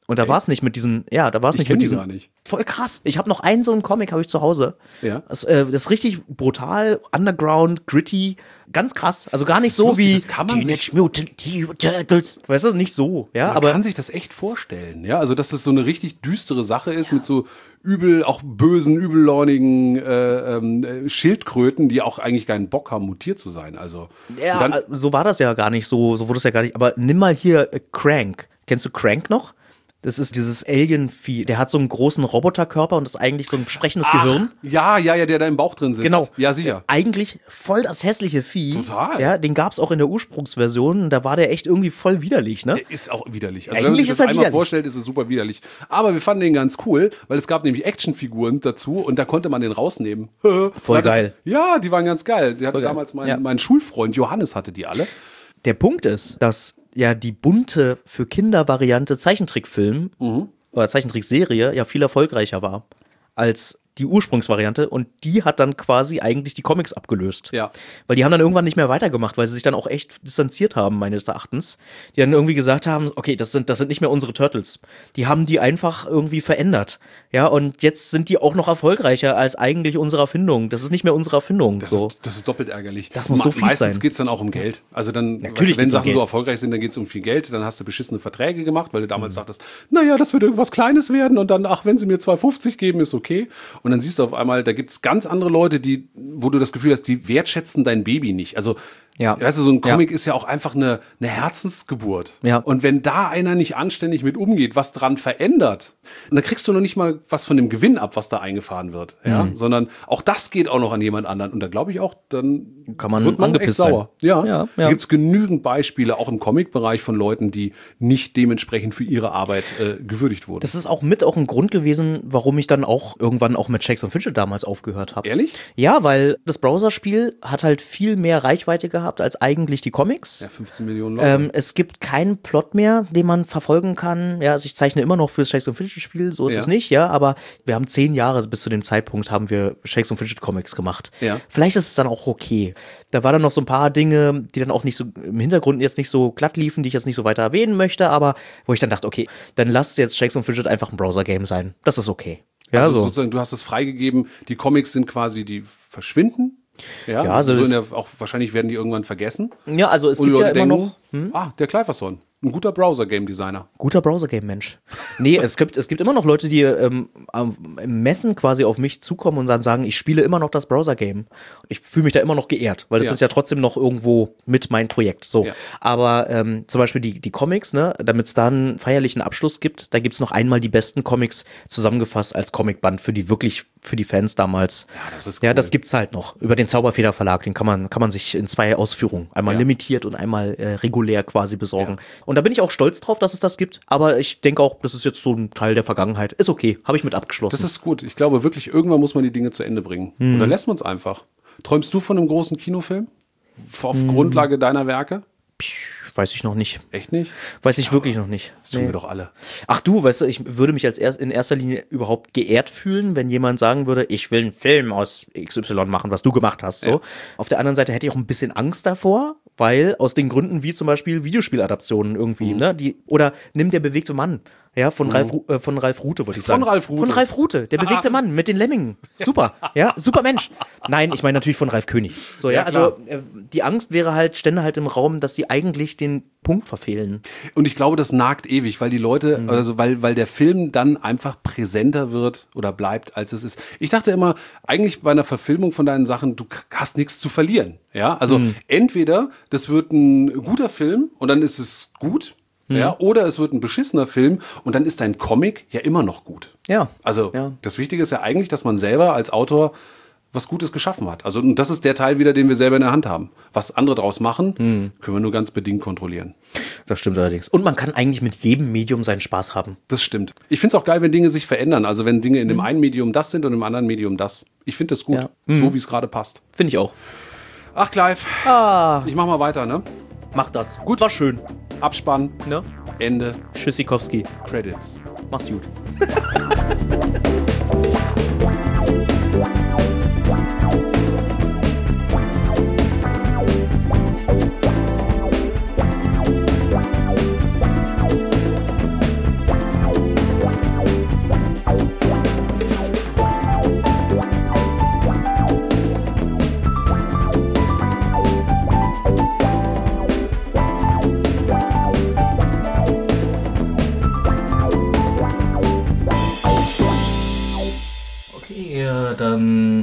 Und da war es nicht mit diesen, ja, da war es nicht kenn mit die diesen. gar nicht. Voll krass. Ich habe noch einen so einen Comic, habe ich zu Hause. Ja. Das, äh, das ist richtig brutal, underground, gritty, ganz krass. Also gar nicht ist so lustig, wie das kann man Teenage sich- Mutant Ninja Turtles. Weißt du, nicht so, ja, Man aber kann sich das echt vorstellen, ja, also dass das so eine richtig düstere Sache ist mit so übel, auch bösen, übellaunigen äh, ähm, äh, Schildkröten, die auch eigentlich keinen Bock haben, mutiert zu sein. Also ja, und dann, äh, so war das ja gar nicht, so, so wurde es ja gar nicht. Aber nimm mal hier äh, Crank. Kennst du Crank noch? Das ist dieses Alien-Vieh. Der hat so einen großen Roboterkörper und ist eigentlich so ein sprechendes ach, Gehirn. ja, ja, ja, der da im Bauch drin sitzt. Genau. Ja, sicher. Äh, Eigentlich voll das hässliche Vieh. Total. Ja, den gab's auch in der Ursprungsversion. Da war der echt irgendwie voll widerlich, ne? Der ist auch widerlich. Also wenn man Eigentlich sich ist das er einmal widerlich. vorstellt, ist es super widerlich. Aber wir fanden den ganz cool, weil es gab nämlich Actionfiguren dazu und da konnte man den rausnehmen. Voll das, geil. Ja, die waren ganz geil. Die hatte Voll geil. damals mein, Ja. mein Schulfreund Johannes hatte die alle. Der Punkt ist, dass ja die bunte für Kinder Variante Zeichentrickfilm Mhm. oder Zeichentrickserie ja viel erfolgreicher war als die Ursprungsvariante und die hat dann quasi eigentlich die Comics abgelöst. Ja. Weil die haben dann irgendwann nicht mehr weitergemacht, weil sie sich dann auch echt distanziert haben, meines Erachtens. Die dann irgendwie gesagt haben, okay, das sind, das sind nicht mehr unsere Turtles. Die haben die einfach irgendwie verändert. Ja, und jetzt sind die auch noch erfolgreicher als eigentlich unsere Erfindung. Das ist nicht mehr unsere Erfindung. Das, so. ist, das ist doppelt ärgerlich. Das muss so fies Meistens sein. geht es dann auch um Geld. Also dann, weißt Natürlich du, wenn geht's um Sachen Geld. so erfolgreich sind, dann geht es um viel Geld. Dann hast du beschissene Verträge gemacht, weil du damals dachtest, naja, das wird irgendwas Kleines werden und dann, ach, wenn sie mir zwei fünfzig geben, ist okay. Und dann siehst du auf einmal, da gibt es ganz andere Leute, die, wo du das Gefühl hast, die wertschätzen dein Baby nicht. Also, Ja. weißt du, so ein Comic Ja. ist ja auch einfach eine, eine Herzensgeburt. Ja. Und wenn da einer nicht anständig mit umgeht, was dran verändert, dann kriegst du noch nicht mal was von dem Gewinn ab, was da eingefahren wird. Ja? Mhm. Sondern auch das geht auch noch an jemand anderen. Und da glaube ich auch, dann Kann man wird man echt angepisst sauer. sein. Ja, Ja, ja. Da gibt es genügend Beispiele, auch im Comic-Bereich von Leuten, die nicht dementsprechend für ihre Arbeit äh, gewürdigt wurden. Das ist auch mit auch ein Grund gewesen, warum ich dann auch irgendwann auch mit Shakes und Fidget damals aufgehört habe. Ehrlich? Ja, weil das Browserspiel hat halt viel mehr Reichweite gehabt als eigentlich die Comics. Ja, fünfzehn Millionen Leute. Ähm, es gibt keinen Plot mehr, den man verfolgen kann. Ja, also ich zeichne immer noch fürs Shakes und Fidget Spiel, so ist Ja. es nicht, ja, aber wir haben zehn Jahre bis zu dem Zeitpunkt haben wir Shakes und Fidget Comics gemacht. Ja. Vielleicht ist es dann auch okay. Da war dann noch so ein paar Dinge, die dann auch nicht so im Hintergrund jetzt nicht so glatt liefen, die ich jetzt nicht so weiter erwähnen möchte, aber wo ich dann dachte, okay, dann lass jetzt Shakes und Fidget einfach ein Browser-Game sein. Das ist okay. Ja, also so. sozusagen, du hast es freigegeben, die Comics sind quasi, die verschwinden. Ja, Ja, also so in das- der, auch wahrscheinlich werden die irgendwann vergessen. Ja, also es Und die gibt ja Leute immer denken, noch ah, der Cliverson, ein guter Browser-Game-Designer. guter Browser-Game-Mensch. Nee, es gibt, es gibt immer noch Leute, die ähm, am- im Messen quasi auf mich zukommen und dann sagen, ich spiele immer noch das Browser-Game. Ich fühle mich da immer noch geehrt, weil das Ja. ist ja trotzdem noch irgendwo mit mein Projekt. So. Ja. Aber ähm, zum Beispiel die, die Comics, ne, damit es da einen feierlichen Abschluss gibt, da gibt es noch einmal die besten Comics zusammengefasst als Comicband für die wirklich, für die Fans damals. Ja, das ist Ja, cool. das gibt's halt noch. Über den Zauberfeder Verlag, den kann man, kann man sich in zwei Ausführungen, einmal Ja. limitiert und einmal äh, regulär quasi besorgen. Und da bin ich auch stolz drauf, dass es das gibt, aber ich denke auch, das ist jetzt so ein Teil der Vergangenheit. Ist okay, habe ich mit abgeschlossen. Das ist gut. Ich glaube wirklich, irgendwann muss man die Dinge zu Ende bringen. Hm. Oder lässt man es einfach. Träumst du von einem großen Kinofilm? Auf Hm. Grundlage deiner Werke? Weiß ich noch nicht. Echt nicht? Weiß ich wirklich noch nicht. Das tun Nee. wir doch alle. Ach du, weißt du, ich würde mich als erst in erster Linie überhaupt geehrt fühlen, wenn jemand sagen würde, ich will einen Film aus X Y machen, was du gemacht hast. So. Ja. Auf der anderen Seite hätte ich auch ein bisschen Angst davor, weil aus den Gründen wie zum Beispiel Videospieladaptionen irgendwie, Mhm. ne, die oder nimm der bewegte Mann. Ja, von, Ralf, Ru- äh, von Ralf Rute, wollte ich Von sagen. Ralf Rute. Von Ralf Rute, der bewegte Mann mit den Lemmingen. Super, ja, super Mensch. Nein, ich meine natürlich von Ralf König. So, ja, Ja, klar. also äh, die Angst wäre halt, stände halt im Raum, dass die eigentlich den Punkt verfehlen. Und ich glaube, das nagt ewig, weil die Leute, Mhm. also weil, weil der Film dann einfach präsenter wird oder bleibt, als es ist. Ich dachte immer, eigentlich bei einer Verfilmung von deinen Sachen, du k- hast nichts zu verlieren. Ja, also Mhm. entweder das wird ein guter Film und dann ist es gut. Mhm. Ja, oder es wird ein beschissener Film und dann ist dein Comic ja immer noch gut. Ja. Also Ja. das Wichtige ist ja eigentlich, dass man selber als Autor was Gutes geschaffen hat. Also und das ist der Teil wieder, den wir selber in der Hand haben. Was andere draus machen, Mhm. können wir nur ganz bedingt kontrollieren. Das stimmt allerdings. Und man kann eigentlich mit jedem Medium seinen Spaß haben. Das stimmt. Ich finde es auch geil, wenn Dinge sich verändern. Also wenn Dinge in dem einen Medium das sind und im anderen Medium das. Ich finde das gut, Ja. Mhm. so wie es gerade passt. Finde ich auch. Ach, Clive, ich mach mal weiter, ne? Mach das. Gut, war schön. Abspann, Ne? Ende, Tschüssikowski. Credits. Mach's gut.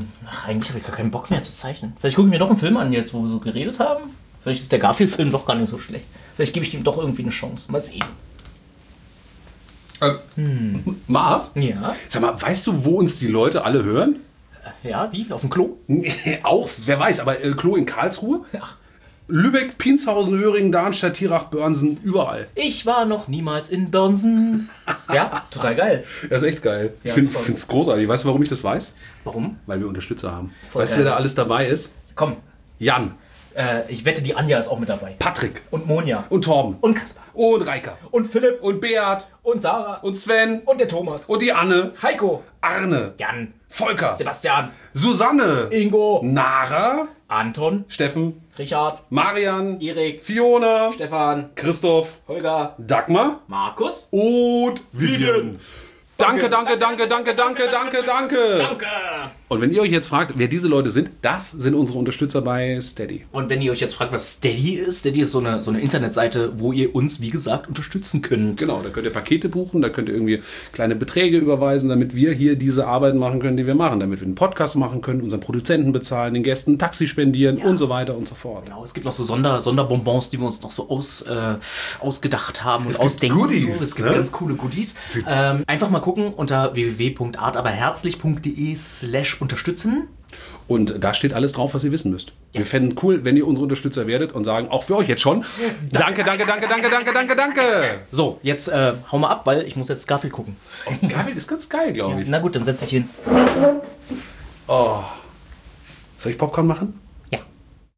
ach, eigentlich habe ich gar keinen Bock mehr zu zeichnen. Vielleicht gucke ich mir doch einen Film an jetzt, wo wir so geredet haben. Vielleicht ist der Garfield-Film doch gar nicht so schlecht. Vielleicht gebe ich ihm doch irgendwie eine Chance. Mal sehen. Äh, hm. Marv? Ja? Sag mal, weißt du, wo uns die Leute alle hören? Ja, wie? Auf dem Klo? Auch, wer weiß, aber äh, Klo in Karlsruhe? Ja. Lübeck, Pinshausen, Öhringen, Darmstadt, Tirach, Börnsen, überall. Ich war noch niemals in Börnsen. Ja, total geil. Das ist echt geil. Ja, ich finde super. es großartig. Weißt du, warum ich das weiß? Warum? Weil wir Unterstützer haben. Voll weißt du, geil. wer da alles dabei ist? Komm, Jan äh, ich wette, die Anja ist auch mit dabei. Patrick Und Monja. und Torben Und Kaspar. und Reika Und Philipp. und Beat Und Sarah. und Sven Und der Thomas. und die Anne, Heiko. Arne, Jan. Volker, Sebastian. Susanne, Ingo. Nara, Anton. Steffen, Richard. Marian, Erik. Fiona, Stefan. Christoph, Holger. Dagmar Markus. und Vivian. Danke, danke, danke, danke, danke, danke, danke. Danke. Und wenn ihr euch jetzt fragt, wer diese Leute sind, das sind unsere Unterstützer bei Steady. Und wenn ihr euch jetzt fragt, was Steady ist, Steady ist so eine, so eine Internetseite, wo ihr uns, wie gesagt, unterstützen könnt. Genau, da könnt ihr Pakete buchen, da könnt ihr irgendwie kleine Beträge überweisen, damit wir hier diese Arbeiten machen können, die wir machen, damit wir einen Podcast machen können, unseren Produzenten bezahlen, den Gästen ein Taxi spendieren und so weiter und so fort. Genau, es gibt noch so Sonder, Sonderbonbons, die wir uns noch so aus, äh, ausgedacht haben und Es gibt ausdenken. Goodies, und so. Es gibt ne? ganz coole Goodies. Ähm, einfach mal gucken unter w w w punkt artaberherzlich.de slash unterstützen. Und da steht alles drauf, was ihr wissen müsst. Wir fänden cool, wenn ihr unsere Unterstützer werdet und sagen, auch für euch jetzt schon, danke, danke, danke, danke, danke, danke, danke. So, jetzt äh, hau mal ab, weil ich muss jetzt Garfield gucken. Garfield ist ganz geil, glaube ich. Na gut, dann setz dich hin. Oh. Soll ich Popcorn machen?